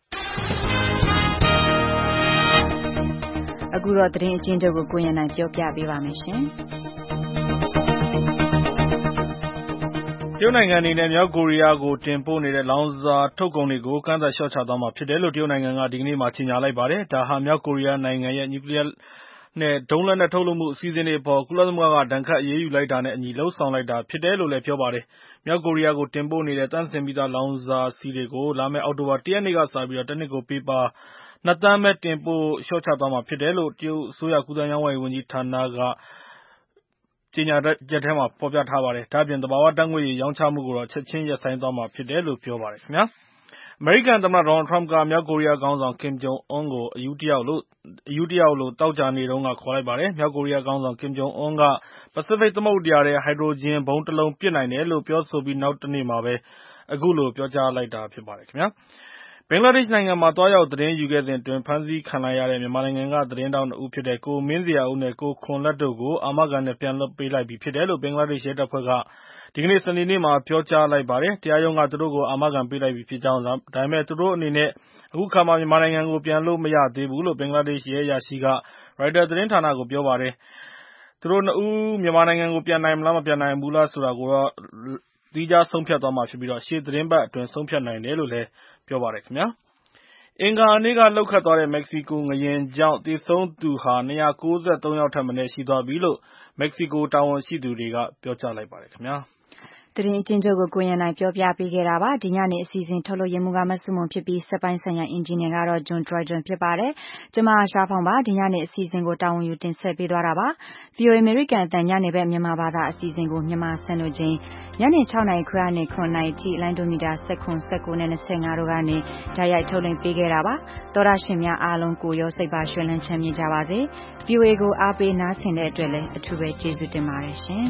အခုတော့သတင်းအကျဉ်းချုပ်ကိုကိုရန်နိုင်ပြောပြပေးပါမယ်ရှင်တရုတ်နိုင်ငံအနေနဲ့မြောက်ကိုရီးယားကိုတင်ပို့နေတဲ့လောင်စာထုတ်ကုန်တွေကိုကန့်သတ်လျှော့ချသွားမှာဖြစ်တယ်လို့တရုတ်နိုင်ငံကဒီကနေ့မှကြေညာလိုက်ပါတယ်။ဒါဟာမြောက်ကိုရီးယားနိုင်ငံရဲ့နျူကလ িয়ার နဲ့ဒုံးလက်နက်ထုတ်လုပ်မှုအစီအစဉ်တွေအပေါ်ကုလသမဂ္ဂကဒဏ်ခတ်အရေးယူလိုက်တာနဲ့အညီလှုံ့ဆော်လိုက်တာဖြစ်တယ်လို့လည်းပြောပါတယ်။မြောက်ကိုရီးယားကိုတင်ပို့နေတဲ့တန့်စင်ပြီးသားလောင်စာဆီတွေကိုလာမယ့်အောက်တိုဘာ၁ရက်နေ့ကစပြီးတော့တစ်နှစ်ကိုပေးပါနှစ်သန်းပဲတင်ပို့လျှော့ချသွားမှာဖြစ်တယ်လို့တရုတ်အစိုးရကူးသန်းရောင်းဝယ်ရေးဝန်ကြီးဌာနကကြေညာချက်ထဲမှာဖော်ပြထားပါတယ်။ဒါ့အပြင်သဘာဝဓာတ်ငွေ့ရောင်းချမှုကိုတော့ချက်ချင်းရပ်ဆိုင်းသွားမှာဖြစ်တယ်လို့ပြောပါတယ်ခင်ဗျာ။အမေရိကန်သမ္မတဒေါ်နယ်ထရမ့်ကမြောက်ကိုရီးယားခေါင်းဆောင်ကင်ဂျုံအွန်းကိုအယူတယောက်လို့အယူတယောက်လို့တောက်ကြနေတုန်းကခေါ်လိုက်ပါတယ်။မြောက်ကိုရီးယားခေါင်းဆောင်ကင်ဂျုံအွန်းကပစိဖိတ်သမုဒ္ဒရာထဲဟိုက်ဒရိုဂျင်ဘုံးတစ်လုံးပစ်နိုင်တယ်လို့ပြောဆိုပြီးနောက်တနေ့မှာပဲအခုလိုပြောကြားလိုက်တာဖြစ်ပါတယ်ခင်ဗျာ။ဘင်္ဂလားဒေ့ရှ်နိုင်ငံမှာတွားရောက်သတင်းယူခဲ့စဉ်အတွင်းဖမ်းဆီးခံလိုက်ရတဲ့မြန်မာနိုင်ငံကသတင်းတောက်နှစ်ဦးဖြစ်တဲ့ကိုမင်းဇေယျာဦးနဲ့ကိုခွန်လတ်တို့ကိုအာမခံနဲ့ပြန်လွှတ်ပေးလိုက်ပြီဖြစ်တယ်လို့ဘင်္ဂလားဒေ့ရှ်ရဲတပ်ဖွဲ့ကဒီကနေ့စနေနေ့မှာပြောကြားလိုက်ပါတယ်။တရားရုံးကသူတို့ကိုအာမခံပေးလိုက်ပြီဖြစ်ကြောင်းဒါပေမဲ့သူတို့အနေနဲ့အခုခါမှမြန်မာနိုင်ငံကိုပြန်လို့မရသေးဘူးလို့ဘင်္ဂလားဒေ့ရှ်ရဲအရာရှိကရိုက်တာသတင်းဌာနကိုပြောပါတယ်။သူတို့နှစ်ဦးမြန်မာနိုင်ငံကိုပြန်နိုင်မလားမပြန်နိုင်ဘူးလားဆိုတာကိုတော့သီးခြားဆုံးဖြတ်သွားမှာဖြစ်ပြီးတော့ရှေ့သတင်းပတ်အတွင်းဆုံးဖြတ်နိုင်တယ်လို့လည်းပြောပါတယ်ခင်ဗျာ။အင်္ဂါနေ့ကလှုပ်ခတ်သွားတဲ့မက္ကဆီကိုငလျင်ကြောင့်သေဆုံးသူဟာ၂၉၃ယောက်ထက်မနည်းရှိသွားပြီလို့မက္ကဆီကိုတာဝန်ရှိသူတွေကပြောကြားလိုက်ပါတယ်ခင်ဗျာ။သတင်းအကျဉ်းချုပ်ကိုကိုရန်နိုင်ပြောပြပေးခဲ့တာပါဒီညနေအစီအစဉ်ထုတ်လို့ရမှုကမဆုမွန်ဖြစ်ပြီးစက်ပိုင်းဆိုင်ရာအင်ဂျင်နီယာကတော့ John Dryden ဖြစ်ပါတယ်ကျွန်မရှားဖောင်ပါဒီညနေအစီအစဉ်ကိုတာဝန်ယူတင်ဆက်ပေးသွားတာပါ V O A American အတန်ညနေဘက်မြန်မာဘာသာအစီအစဉ်ကိုမြန်မာစံတော်ချိန်ညနေ၆နာရီခွဲနဲ့ခုနှစ်နာရီထိလိုင်းဒိုမီတာ၁၇ ၁၉နဲ့၂၅တို့ကနေဓာတ်ရိုက်ထုတ်လွှင့်ပေးခဲ့တာပါသောရရှင်များအားလုံးကိုရောစိတ်ပါရွှင်လန်းချမ်းမြေ့ကြပါစေ V O A ကိုအားပေးနားဆင်တဲ့အတွက်လည်းအထူးပဲကျေးဇူးတင်ပါတယ်ရှင်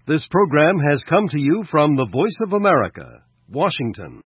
This program has come to you from the Voice of America, Washington.